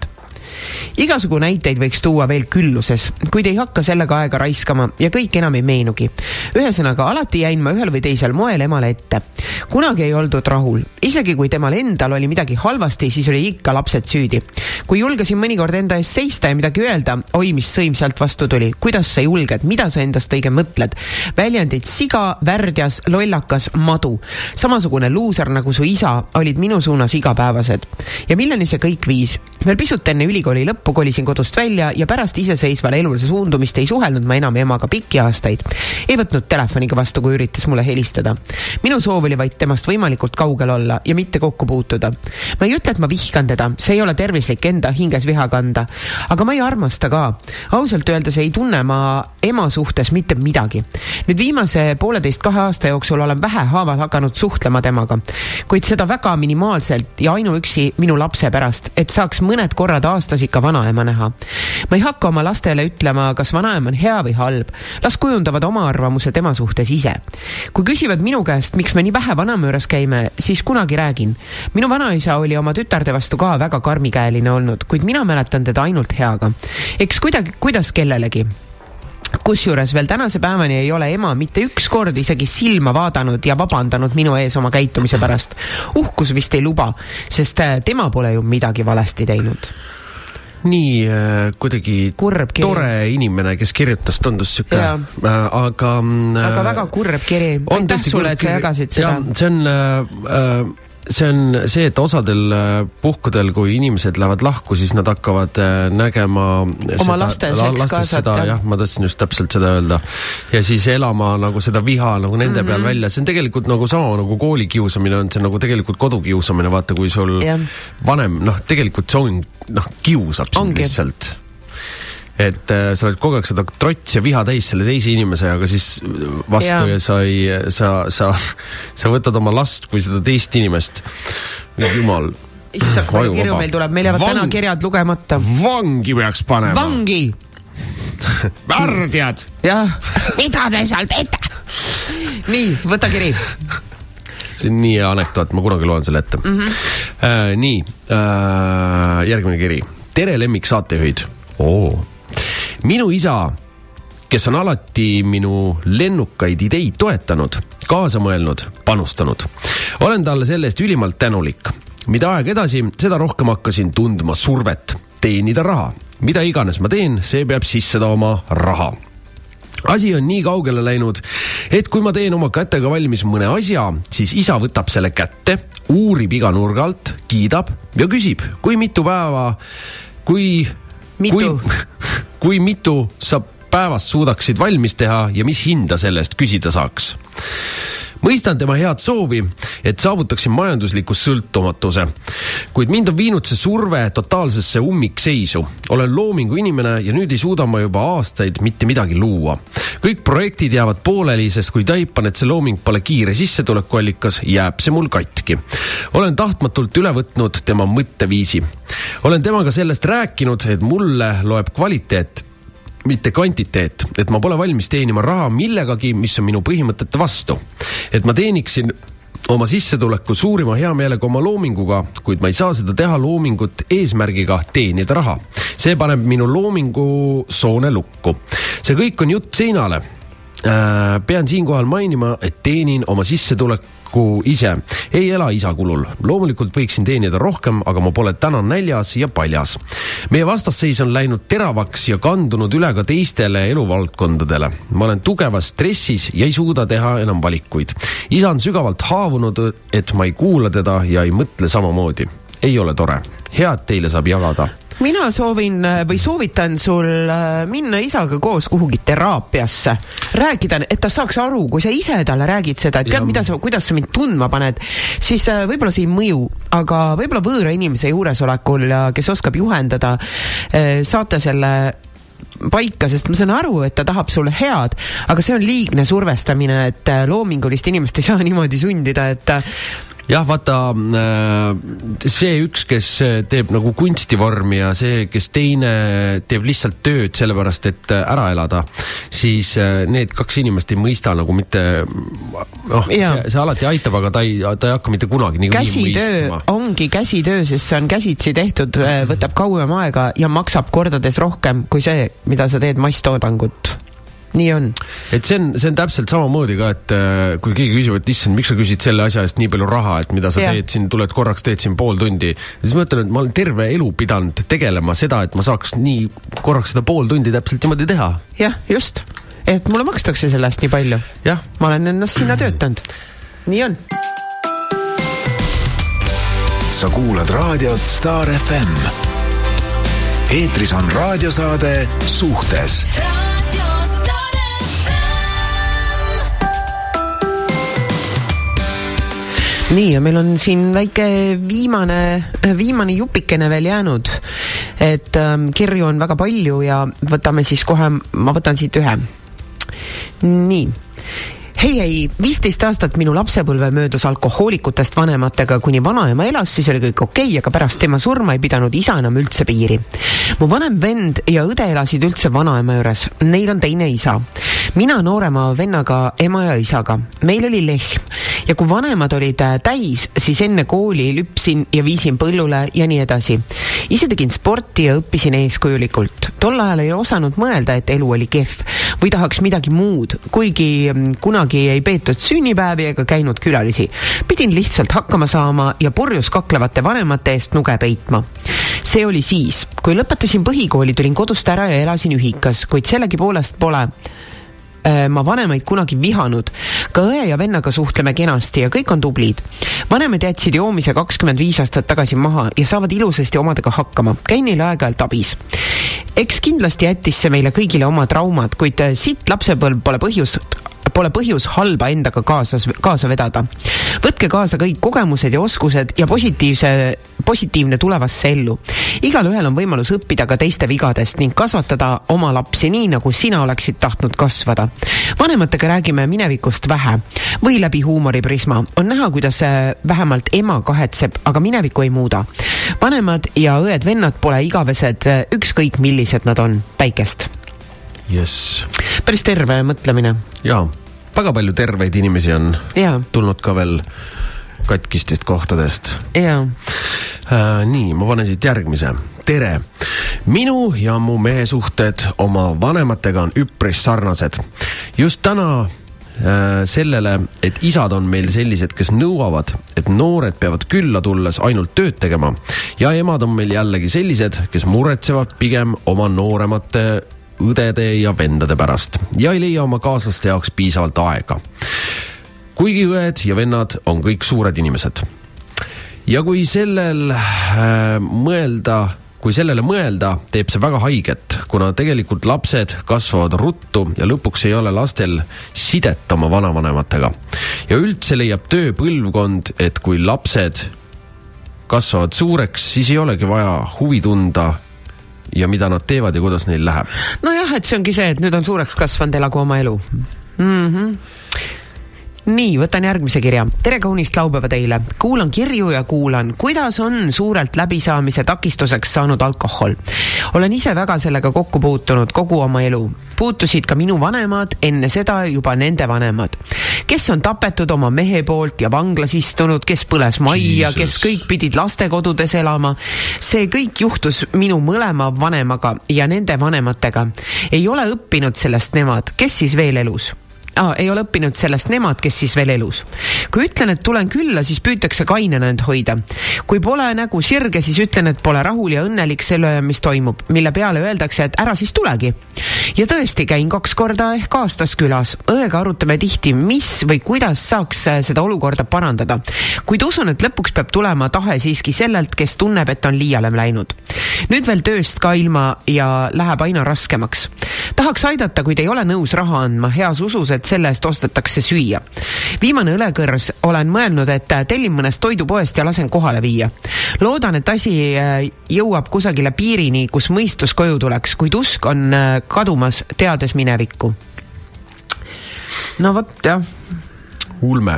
Igasugu näiteid võiks tuua veel külluses, kuid ei hakka sellega aega raiskama ja kõik enam ei meenugi. Ühesõnaga, alati jäin ma ühel või teisel moel emale ette. Kunagi ei oldud rahul. Isegi kui temal endal oli midagi halvasti, siis oli ikka lapsed süüdi. Kui julgesin mõnikord enda ees seista ja midagi öelda, oi, mis sõim sealt vastu tuli. Kuidas sa julged? Mida sa endast õige mõtled? Väljendid siga, värdjas, lollakas, madu. Samasugune luuser nagu su isa olid minu suunas igapäevased. Ja milleni see kõik viis? Veel pisut enne ülikooli lõppu kolisin kodust välja ja pärast iseseisvale elulise suundumist ei suhelnud ma enam emaga pikki aastaid. Ei võtnud telefoniga vastu, kui üritas mulle helistada. Minu soov oli vaid temast võimalikult kaugel olla ja mitte kokku puutuda. Ma ei ütle, et ma vihkan teda, see ei ole tervislik enda hinges viha kanda, aga ma ei armasta ka. Ausalt öeldes ei tunne ma ema suhtes mitte midagi. Nüüd viimase 1,5-2 aasta jooksul olen vähehaaval hakanud suhtlema temaga, kuid seda väga minimaalselt ja ainuüksi minu lapse pärast, et saaks mõned korrad aastas ikka vanaema näha. Ma ei hakka oma lastele ütlema, kas vanaema on hea või halb. Las kujundavad oma arvamuse tema suhtes ise. Kui küsivad minu käest, miks me nii vähe vanaema juures käime, siis kunagi räägin. Minu vanaisa oli oma tütarde vastu ka väga karmikäeline olnud, kuid mina mäletan teda ainult heaga. Eks kuidas kellelegi. Kusjuures veel tänase päevani ei ole ema mitte üks kord isegi silma vaadanud ja vabandanud minu ees oma käitumise pärast. Uhkus vist ei luba, sest tema pole ju midagi valesti teinud. Nii kuidagi tore inimene, kes kirjutas, tundus süke. Aga väga kurb kiri. Aitäh sulle, et sa jagasid seda. See on see, et osadel puhkudel, kui inimesed lähevad lahku, siis nad hakkavad nägema oma lastest seda, jah, ma tahtsin just täpselt seda öelda. Ja siis elama nagu seda viha nagu nende peal välja. See on tegelikult nagu sama nagu koolikiusamine on, see nagu tegelikult kodukiusamine, vaata, kui sul vanem, tegelikult see on, kiusab sind lihtsalt. Et sa oled kogu aeg seda trots ja viha täis selle teise inimese, aga siis vastu ja sa võtad oma last kui seda teist inimest. Jumal. Issa, kui kirju meil tuleb, meil jäävad täna kirjad lugemata. Vangi peaks panema. Vangi! Värdjad! Jah, mida te seal teete? Nii, võta kiri. See on nii anekdoot, ma kunagi loen selle ette. Nii, järgmine kiri. Tere, lemmik saatejuhid. Minu isa, kes on alati minu lennukaid ideid toetanud, kaasa mõelnud, panustanud. Olen talle selle eest ülimalt tänulik. Mida aeg edasi, seda rohkem hakkasin tundma survet, teenida raha. Mida iganes ma teen, see peab sisse tooma raha. Asi on nii kaugele läinud, et kui ma teen oma kätega valmis mõne asja, siis isa võtab selle kätte, uurib iga nurga alt, kiidab ja küsib, kui mitu sa päevast suudaksid valmis teha ja mis hinda sellest küsida saaks. Mõistan tema head soovi, et saavutaksin majandusliku sõltumatuse, kuid mind on viinud see surve totaalsesse ummikseisu. Olen loomingu inimene ja nüüd ei suuda ma juba aastaid mitte midagi luua. Kõik projektid jäävad pooleli, sest kui taipan, et see looming pole kiire sissetulekuallikas, jääb see mul katki. Olen tahtmatult üle võtnud tema mõtteviisi. Olen temaga sellest rääkinud, et mulle loeb kvaliteet, mitte kvantiteet, et ma pole valmis teenima raha millegagi, mis on minu põhimõtete vastu. Et ma teeniksin oma sissetuleku suurima hea meelega oma loominguga, kuid ma ei saa seda teha loomingut eesmärgiga teenida raha. See paneb minu loomingu soone lukku. See kõik on jutt seinale. Pean siinkohal mainima, et teenin oma sissetuleku ise. Ei ela isa kulul. Loomulikult võiksin teenida rohkem, aga ma pole täna näljas ja paljas. Meie vastasseis on läinud teravaks ja kandunud üle ka teistele eluvaldkondadele. Ma olen tugevas stressis ja ei suuda teha enam valikuid. Isa on sügavalt haavunud, et ma ei kuula teda ja ei mõtle samamoodi. Ei ole tore. Head teile saab jagada. Mina soovitan sul minna isaga koos kuhugi teraapiasse. Rääkida, et ta saaks aru, kui sa ise talle räägid seda, et tead, kuidas sa mind tundma paned, siis võib-olla see ei mõju, aga võib-olla võõra inimese juuresolekul, kes oskab juhendada, saate selle paika, sest ma saan aru, et ta tahab sulle head, aga see on liigne survestamine, et loomingulist inimest ei saa niimoodi sundida, et jah, vaata, see üks, kes teeb nagu kunstivormi ja see, kes teine teeb lihtsalt tööd sellepärast, et ära elada, siis need kaks inimest ei mõista nagu mitte, see alati aitab, aga ta ei hakka mitte kunagi nii mõistma. Ongi käsitöö, sest see on käsitsi tehtud, võtab kauem aega ja maksab kordades rohkem kui see, mida sa teed masstoodangut. Nii on. Et see on täpselt samamoodi ka, et kui keegi küsib, et issand, miks sa küsid selle asja eest nii palju raha, et mida sa teed siin, tuled korraks, teed siin pool tundi. Siis ma ütlen, et ma olen terve elu pidanud tegelema seda, et ma saaks nii korraks seda pool tundi täpselt niimoodi teha. Jah, just. Et mulle makstakse sellest nii palju. Ja. Ma olen ennast sinna töötanud. Nii on. Sa kuulad raadiot Star FM. Eetris on raadiosaade Suhtes. Nii, ja meil on siin väike viimane jupikene veel jäänud, et kirju on väga palju ja võtame siis kohe, ma võtan siit ühe. Nii. Hei, 15 aastat minu lapsepõlve möödus alkohoolikutest vanematega, kuni vanaema elas, siis oli kõik okei, aga pärast tema surma ei pidanud isa enam üldse piiri. Mu vanem vend ja õde elasid üldse vanaema juures. Neil on teine isa. Mina noorema vennaga ema ja isaga. Meil oli lehm. Ja kui vanemad olid täis, siis enne kooli lüpsin ja viisin põllule ja nii edasi. Ise tegin sporti ja õppisin eeskujulikult. Tol ajal ei osanud mõelda, et elu oli kehv või tahaks midagi muud, kuigi kunagi ei peetud sünnipäevi ega käinud külalisi. Pidin lihtsalt hakkama saama ja purjus kaklevate vanemate eest nuge peitma. See oli siis. Kui lõpetasin põhikooli, tulin kodust ära ja elasin ühikas, kuid sellegi poolest pole ma vanemaid kunagi vihanud. Ka õe ja vennaga suhtleme kenasti ja kõik on tublid. Vanemad jätsid joomise 25 aastat tagasi maha ja saavad ilusasti omadega hakkama. Käin neil aeg-ajalt abis. Eks kindlasti jättis see meile kõigile oma traumad, kuid siit lapsepõlv pole põhjus halba endaga kaasa vedada. Võtke kaasa kõik kogemused ja oskused ja positiivne tulevasse ellu. Igal ühel on võimalus õppida ka teiste vigadest ning kasvatada oma lapsi nii, nagu sina oleksid tahtnud kasvada. Vanematega räägime minevikust vähe või läbi huumoriprisma. On näha, kuidas vähemalt ema kahetseb, aga mineviku ei muuda. Vanemad ja õed-vennad pole igavesed, ükskõik millised nad on. Päikest. Yes. Päris terve mõtlemine. Jaa. Väga palju terveid inimesi on tulnud ka veel katkistest kohtadest. Nii, ma panen siit järgmise. Tere! Minu ja mu mehe suhted oma vanematega on üpris sarnased. Just täna sellele, et isad on meil sellised, kes nõuavad, et noored peavad külla tulles ainult tööd tegema. Ja emad on meil jällegi sellised, kes muretsevad pigem oma nooremate õdede ja vendade pärast ja ei leia oma kaaslaste jaoks piisavalt aega. Kuigi õed ja vennad on kõik suured inimesed. Ja kui sellele mõelda, teeb see väga haiget, kuna tegelikult lapsed kasvavad ruttu ja lõpuks ei ole lastel sidet oma vanavanematega. Ja üldse leiab tööpõlvkond, et kui lapsed kasvavad suureks, siis ei olegi vaja huvi tunda ja mida nad teevad ja kuidas neil läheb. No jah, et see ongi see, et nüüd on suureks kasvanud, elagu oma elu. Nii, võtan järgmise kirja. Tere kaunist laupäeva teile. Kuulan kirju ja kuulan, kuidas on suurelt läbisaamise takistuseks saanud alkohol. Olen ise väga sellega kokku puutunud kogu oma elu. Puutusid ka minu vanemad, enne seda juba nende vanemad. Kes on tapetud oma mehe poolt ja vanglas istunud, kes põles majja, kes kõik pidid lastekodudes elama. See kõik juhtus minu mõlema vanemaga ja nende vanematega. Ei ole õppinud sellest nemad, kes siis veel elus? Ei ole õppinud sellest nemad, kes siis veel elus. Kui ütlen, et tulen külla, siis püütakse kainena end hoida. Kui pole nägu sirge, siis ütlen, et pole rahul ja õnnelik selle, mis toimub, mille peale öeldakse, et ära siis tulegi. Ja tõesti käin 2 korda ehk aastas külas. Õega arutame tihti, mis või kuidas saaks seda olukorda parandada. Kuid usun, et lõpuks peab tulema tahe siiski sellelt, kes tunneb, et on liiale läinud. Nüüd veel tööst ka ilma ja läheb aina raskemaks. Tahaks aidata, kuid ei ole nõus raha andma, heas usus, et selle eest ostetakse süüa. Viimane õlekõrs olen mõelnud, et tellin mõnest toidupoest ja lasen kohale viia. Loodan, et asi jõuab kusagile piirini, kus mõistus koju tuleks, kuid usk on kadumas teades minevikku. No vot, jah. Ulme.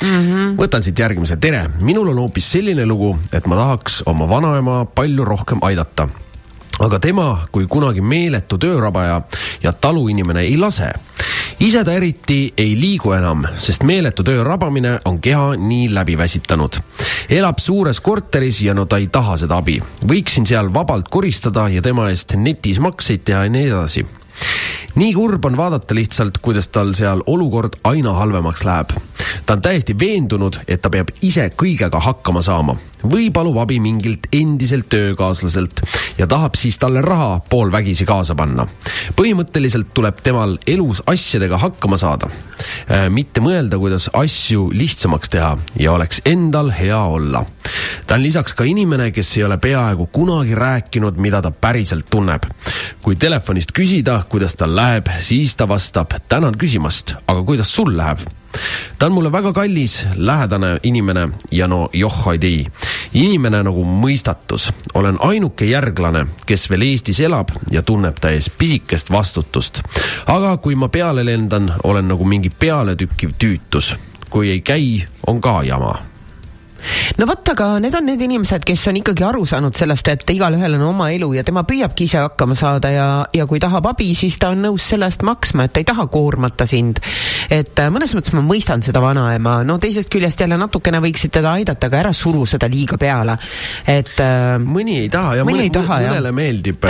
Võtan siit järgmise. Tere, minul on hoopis selline lugu, et ma tahaks oma vanaema palju rohkem aidata. Aga tema, kui kunagi meeletu töörabaja ja taluinimene ei lase. Ise ta eriti ei liigu enam, sest meeletu töö rabamine on keha nii läbi väsitanud. Elab suures korteris ja no ta ei taha seda abi. Võiksin seal vabalt koristada ja tema eest netis makseid teha ja nii edasi. Nii kurb on vaadata lihtsalt, kuidas tal seal olukord aina halvemaks läheb. Ta on täiesti veendunud, et ta peab ise kõigega hakkama saama. Või palub abi mingilt endiselt töökaaslaselt ja tahab siis talle raha poolvägisi kaasa panna. Põhimõtteliselt tuleb temal elus asjadega hakkama saada. Mitte mõelda, kuidas asju lihtsamaks teha ja oleks endal hea olla. Ta on lisaks ka inimene, kes ei ole peaaegu kunagi rääkinud, mida ta päriselt tunneb. Kui telefonist küsida, kuidas tal läheb, siis ta vastab, tänan küsimast, aga kuidas sul läheb? Ta on mulle väga kallis, lähedane inimene ja no johhaid ei. Inimene nagu mõistatus. Olen ainuke järglane, kes veel Eestis elab ja tunneb ta ees pisikest vastutust. Aga kui ma peale lendan, olen nagu mingi peale tükkiv tüütus. Kui ei käi, on ka jama. No vaata, aga need on need inimesed, kes on ikkagi aru saanud sellest, et igal ühel on oma elu ja tema püüabki ise hakkama saada ja kui tahab abi, siis ta on nõus sellest maksma, et ta ei taha koormata sind. Et mõnes mõttes ma mõistan seda vanaema, no teisest küljest jälle natukene võiksid teda aidata, aga ära suru seda liiga peale. Et mõni ei taha ja mõnele meeldib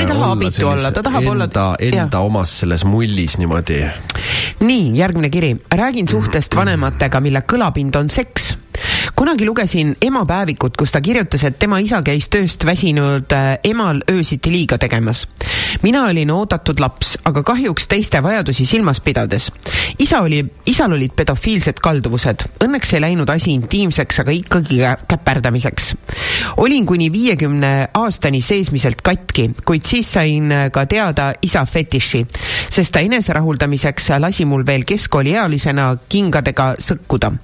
enda omas selles mullis niimoodi. Nii, järgmine kiri. Räägin suhtest vanematega, mille kõlapind on seks. Kunagi lugesin ema päevikut, kus ta kirjutas, et tema isa käis tööst väsinud emal öösiti liiga tegemas. Mina olin oodatud laps, aga kahjuks teiste vajadusi silmas pidades. Isal olid pedofiilsed kalduvused. Õnneks ei läinud asi intiimseks, aga ikkagi käperdamiseks. Olin kuni 50 aastani seesmiselt katki, kuid siis sain ka teada isa fetiši, sest ta eneserahuldamiseks lasi mul veel keskkooliealisena kingadega sõkkuda.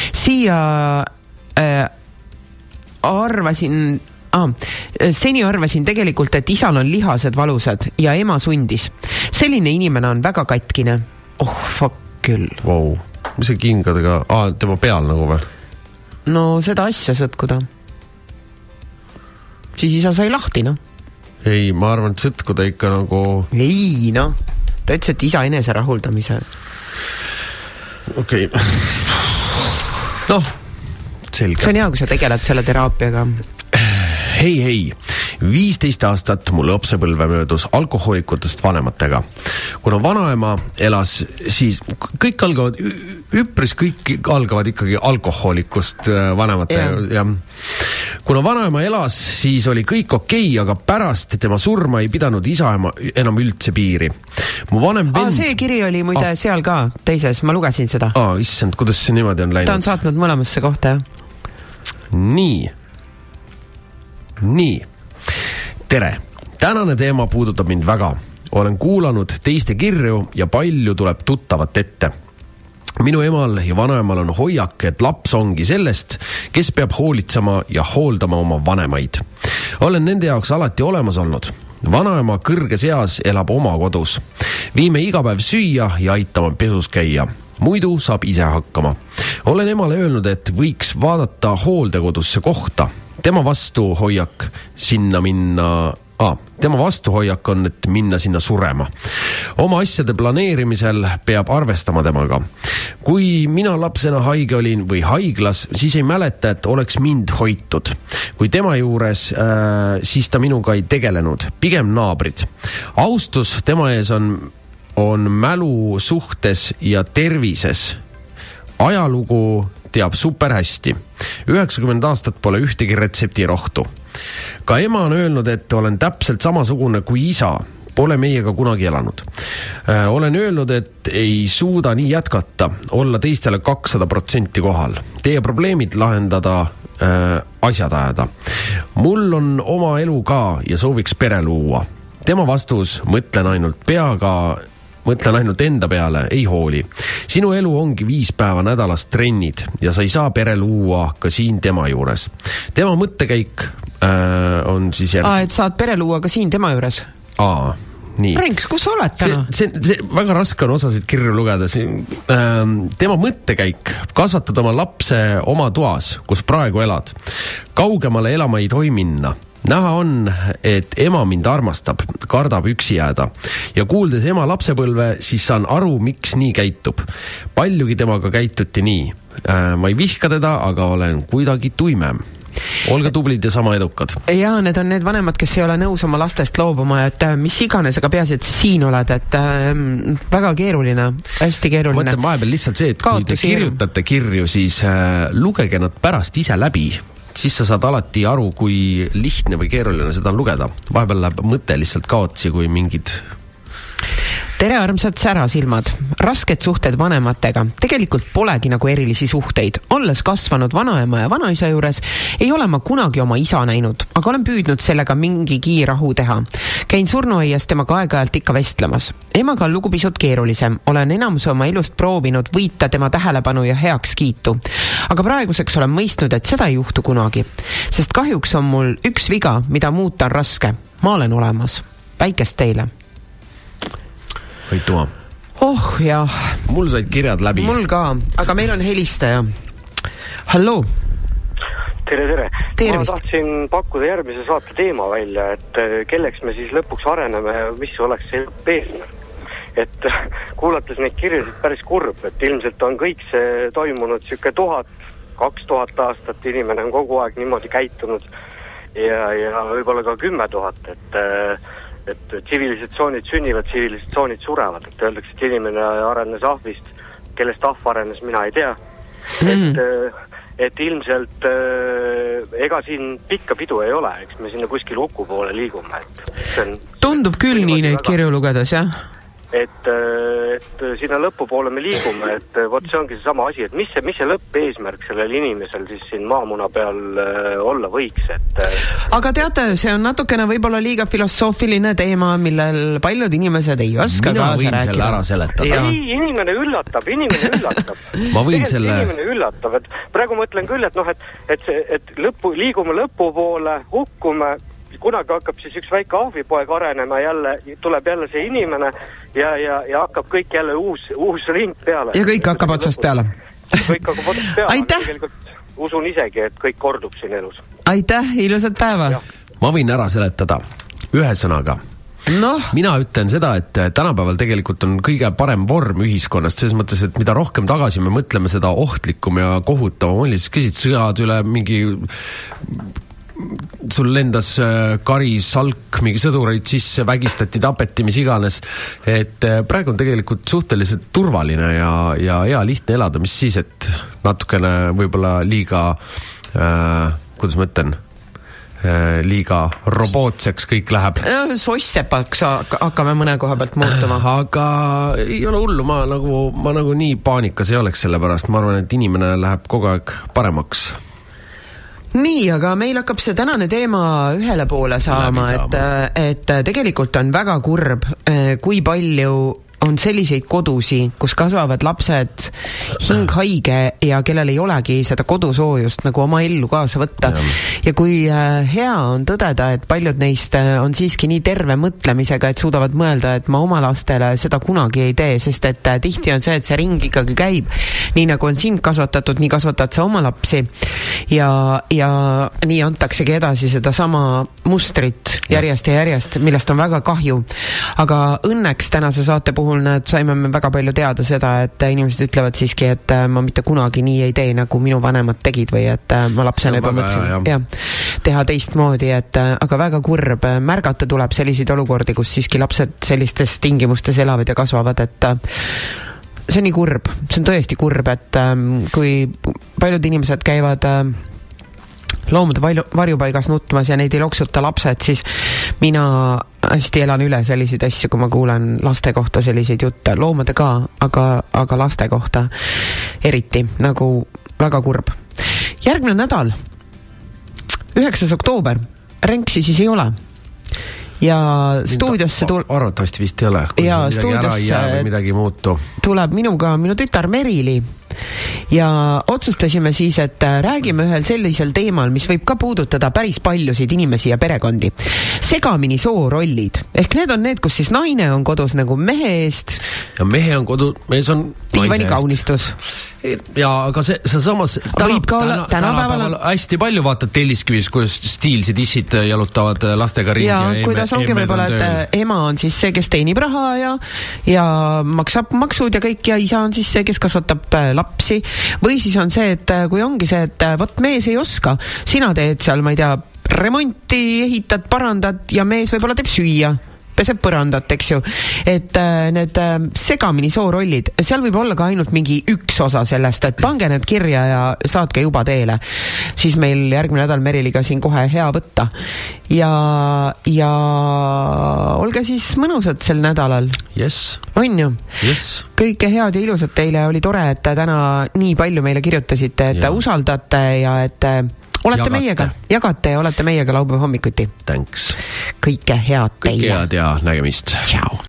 Seni arvasin tegelikult, et isal on lihased valusad ja ema sundis. Selline inimene on väga katkine. Oh, fuck küll. Wow. Mis see kingadega? Tema peal nagu või? No seda asja sõtkuda. Siis isa sai lahti, no. Ei, ma arvan, et sõtkuda ikka nagu... Ei, no. Ta ütles, et isa enese rahuldamise. Okei. Noh, selge. See on hea, kui sa tegeled selle teraapiaga. Hei, 15 aastat mul lapsepõlve möödus alkohoolikutest vanematega. Kuna vanaema elas, siis kõik algavad ikkagi alkohoolikust vanemate. Ja kuna vanaema elas, siis oli kõik okei, aga pärast tema surma ei pidanud isa enam üldse piiri. Mu vanem vend... see kiri oli muide seal ka teises, ma lugesin seda. Issand, kuidas see niimoodi on läinud? Ta on saatnud mõlemasse kohta, jah. Nii. Tere. Tänane teema puudutab mind väga. Olen kuulanud teiste kirju ja palju tuleb tuttavat ette. Minu emal ja vanaemal on hoiak, et laps ongi sellest, kes peab hoolitsema ja hooldama oma vanemaid. Olen nende jaoks alati olemas olnud. Vanaema kõrges eas elab oma kodus. Viime iga päev süüa ja aitama pesus käia. Muidu saab ise hakkama. Olen emale öelnud, et võiks vaadata hooldekodusse kohta. Tema vastuhoiak on, et minna sinna surema. Oma asjade planeerimisel peab arvestama temaga. Kui mina lapsena haige olin või haiglas, siis ei mäleta, et oleks mind hoitud. Kui tema juures, siis ta minuga ei tegelenud. Pigem naabrid. Austus tema ees on mälu suhtes ja tervises. Ajalugu teab super hästi. 90 aastat pole ühtegi retseptirohtu. Ka ema on öelnud, et olen täpselt samasugune kui isa. Pole meiega kunagi elanud. Olen öelnud, et ei suuda nii jätkata, olla teistele 200% kohal. Teie probleemid lahendada, asjad ajada. Mul on oma elu ka ja sooviks pere luua. Tema vastus, mõtlen ainult enda peale, ei hooli. Sinu elu ongi 5 päeva nädalas trennid ja sa ei saa pere luua ka siin tema juures. Tema mõttekäik on siis et saad pere luua ka siin tema juures? nii. Renks, kus sa oled täna? See väga raske on osasid kirju lugeda. Tema mõttekäik kasvatada oma lapse oma toas, kus praegu elad. Kaugemale elama ei tohi minna. Näha on, et ema mind armastab, kardab üksi jääda. Ja kuuldes ema lapsepõlve, siis saan aru, miks nii käitub. Paljugi temaga käituti nii. Ma ei vihka teda, aga olen kuidagi tuimem. Olge tublid ja sama edukad. Ja need on need vanemad, kes ei ole nõus oma lastest loobuma, et mis iganes, aga peaasi, et siin oled, et väga keeruline, hästi keeruline. Ma mõtlen vahepeal lihtsalt see, et kui te kirjutate kirju, siis lugege nad pärast ise läbi. Siis sa saad alati aru, kui lihtne või keeruline seda on lugeda. Vahepeal läheb mõte lihtsalt kaotsi, kui mingid... Tere, armsad särasilmad. Rasked suhted vanematega. Tegelikult polegi nagu erilisi suhteid. Olles kasvanud vanaema ja vanaisa juures, ei ole ma kunagi oma isa näinud, aga olen püüdnud sellega mingigi rahu teha. Käin surnuaias temaga aeg-ajalt ikka vestlemas. Emaga on lugu pisut keerulisem. Olen enamuse oma elust proovinud võita tema tähelepanu ja heaks kiitu. Aga praeguseks olen mõistnud, et seda ei juhtu kunagi. Sest kahjuks on mul üks viga, mida muuta on raske. Ma olen olemas. Päikest teile. Aituma. Oh, jah. Mul said kirjad läbi. Mul ka, aga meil on helistaja. Halloo. Tere. Tervist. Ma tahtsin pakkuda järgmise saate teema välja, et kelleks me siis lõpuks areneme, mis oleks see eesmärk. Et kuulates neid kirjasid päris kurb, et ilmselt on kõik see toimunud siuke 1000-2000 aastat, inimene on kogu aeg niimoodi käitunud ja võib-olla ka 10 000, et tsivilisatsioonid sünnivad, tsivilisatsioonid surevad, et öeldakse, et inimene arenes ahvist, kellest ahv arenes, mina ei tea. Et ilmselt ega siin pikka pidu ei ole, eks me sinna kuskil huku poole liigume. Tundub küll nii neid kirju lugedes, jah? Et sinna lõpu poole me liigume, et vot see ongi see sama asi, et mis see lõppeesmärk sellel inimesel siis siin maamuna peal olla võiks, et... Aga teate, see on natukene võib-olla liiga filosoofiline teema, millel paljud inimesed ei oska kaasa rääkida. Mina võin selle ära seletada. Ei, inimene üllatab. Ma võin selle... Inimene üllatab, et praegu mõtlen küll, et liigume lõpu poole, hukkume, kunagi hakkab siis üks väike ahvipoeg arenema, tuleb jälle see inimene ja hakkab kõik jälle uus ring peale. Ja kõik hakkab otsast peale. Kõik hakkab otsast peale. Aitäh! Tegelikult usun isegi, et kõik kordub siin elus. Aitäh, ilusat päeva! Ja. Ma võin ära seletada ühe sõnaga. Mina ütlen seda, et tänapäeval tegelikult on kõige parem vorm ühiskonnast, selles mõttes, et mida rohkem tagasi me mõtleme, seda ohtlikum ja kohutavam oli, siis küsid sõjad üle mingi... sul lendas kari, salk, mingi sõdureid sisse, vägistati, tapeti, mis iganes. Et praegu on tegelikult suhteliselt turvaline ja hea lihtne elada, mis siis, et natukene võib-olla liiga, kuidas ma ütlen, liiga robootseks kõik läheb. Sossepaks hakkame mõne koha pealt muutuma. Aga ei ole hullu, ma nagu nii paanikas ei oleks selle pärast. Ma arvan, et inimene läheb kogu aeg paremaks. Nii, aga meil hakkab see tänane teema ühele poole saama, et tegelikult on väga kurb, kui palju on selliseid kodusi, kus kasvavad lapsed hinghaige ja kellel ei olegi seda kodusoojust nagu oma ellu kaasa võtta. Ja kui hea on tõdeda, et paljud neist on siiski nii terve mõtlemisega, et suudavad mõelda, et ma oma lastele seda kunagi ei tee, sest et tihti on see, et see ring ikkagi käib. Nii nagu on sind kasvatatud, nii kasvatad sa oma lapsi ja nii antaksegi edasi seda sama mustrit järjest ja järjest, millest on väga kahju. Aga õnneks tänase saate puhul saime me väga palju teada seda, et inimesed ütlevad siiski, et ma mitte kunagi nii ei tee, nagu minu vanemad tegid või et ma lapsena juba mõtlesin teha teistmoodi, aga väga kurb. Märgata tuleb selliseid olukordi, kus siiski lapsed sellistes tingimustes elavad ja kasvavad, et see on nii kurb, see on tõesti kurb, et kui paljud inimesed käivad loomade varjupaigas nutmas ja neid ei loksuta lapsed, siis mina hästi elan üle selliseid asju, kui ma kuulen laste kohta selliseid jutte, loomade ka, aga laste kohta eriti, nagu väga kurb. Järgmine nädal, 9. oktoober, Renksi siis ei ole. Ja stuudiosse arvatavasti vist ei ole, kui midagi ära ei jää või midagi muutu. Tuleb minuga minu tütar Merili ja otsustasime siis, et räägime ühel sellisel teemal, mis võib ka puudutada päris paljusid inimesi ja perekondi. Segamini soorollid. Ehk need on need, kus siis naine on kodus nagu mehe eest. Ja mees on diivani kaunistus. Ja aga see samas tänapäeval hästi palju vaatad Telliskivis, kuidas stiilsid issid jalutavad lastega ringi. Ja kuidas ongi võib-olla, et ema on siis see, kes teenib raha ja maksab maksud ja kõik, ja isa on siis see, kes kasvatab lapsi. Või siis on see, et kui ongi see, et võt mees ei oska, sina teed seal, ma ei tea, remonti, ehitad, parandad ja mees võib-olla teeb süüa, peseb põrandat, eks ju. Et need segamini soorollid, seal võib olla ka ainult mingi üks osa sellest, et pange need kirja ja saatke juba teele. Siis meil järgmine nädal Meriliga siin kohe hea võtta. Ja olge siis mõnusad sel nädalal. Yes. On ju? Yes. Kõike head ja ilusat teile, oli tore, et täna nii palju meile kirjutasite, et usaldate ja et jagate ja olete meiega laupäeva hommikuti. Thanks. Kõike head teile. Kõike head ja nägemist. Ciao.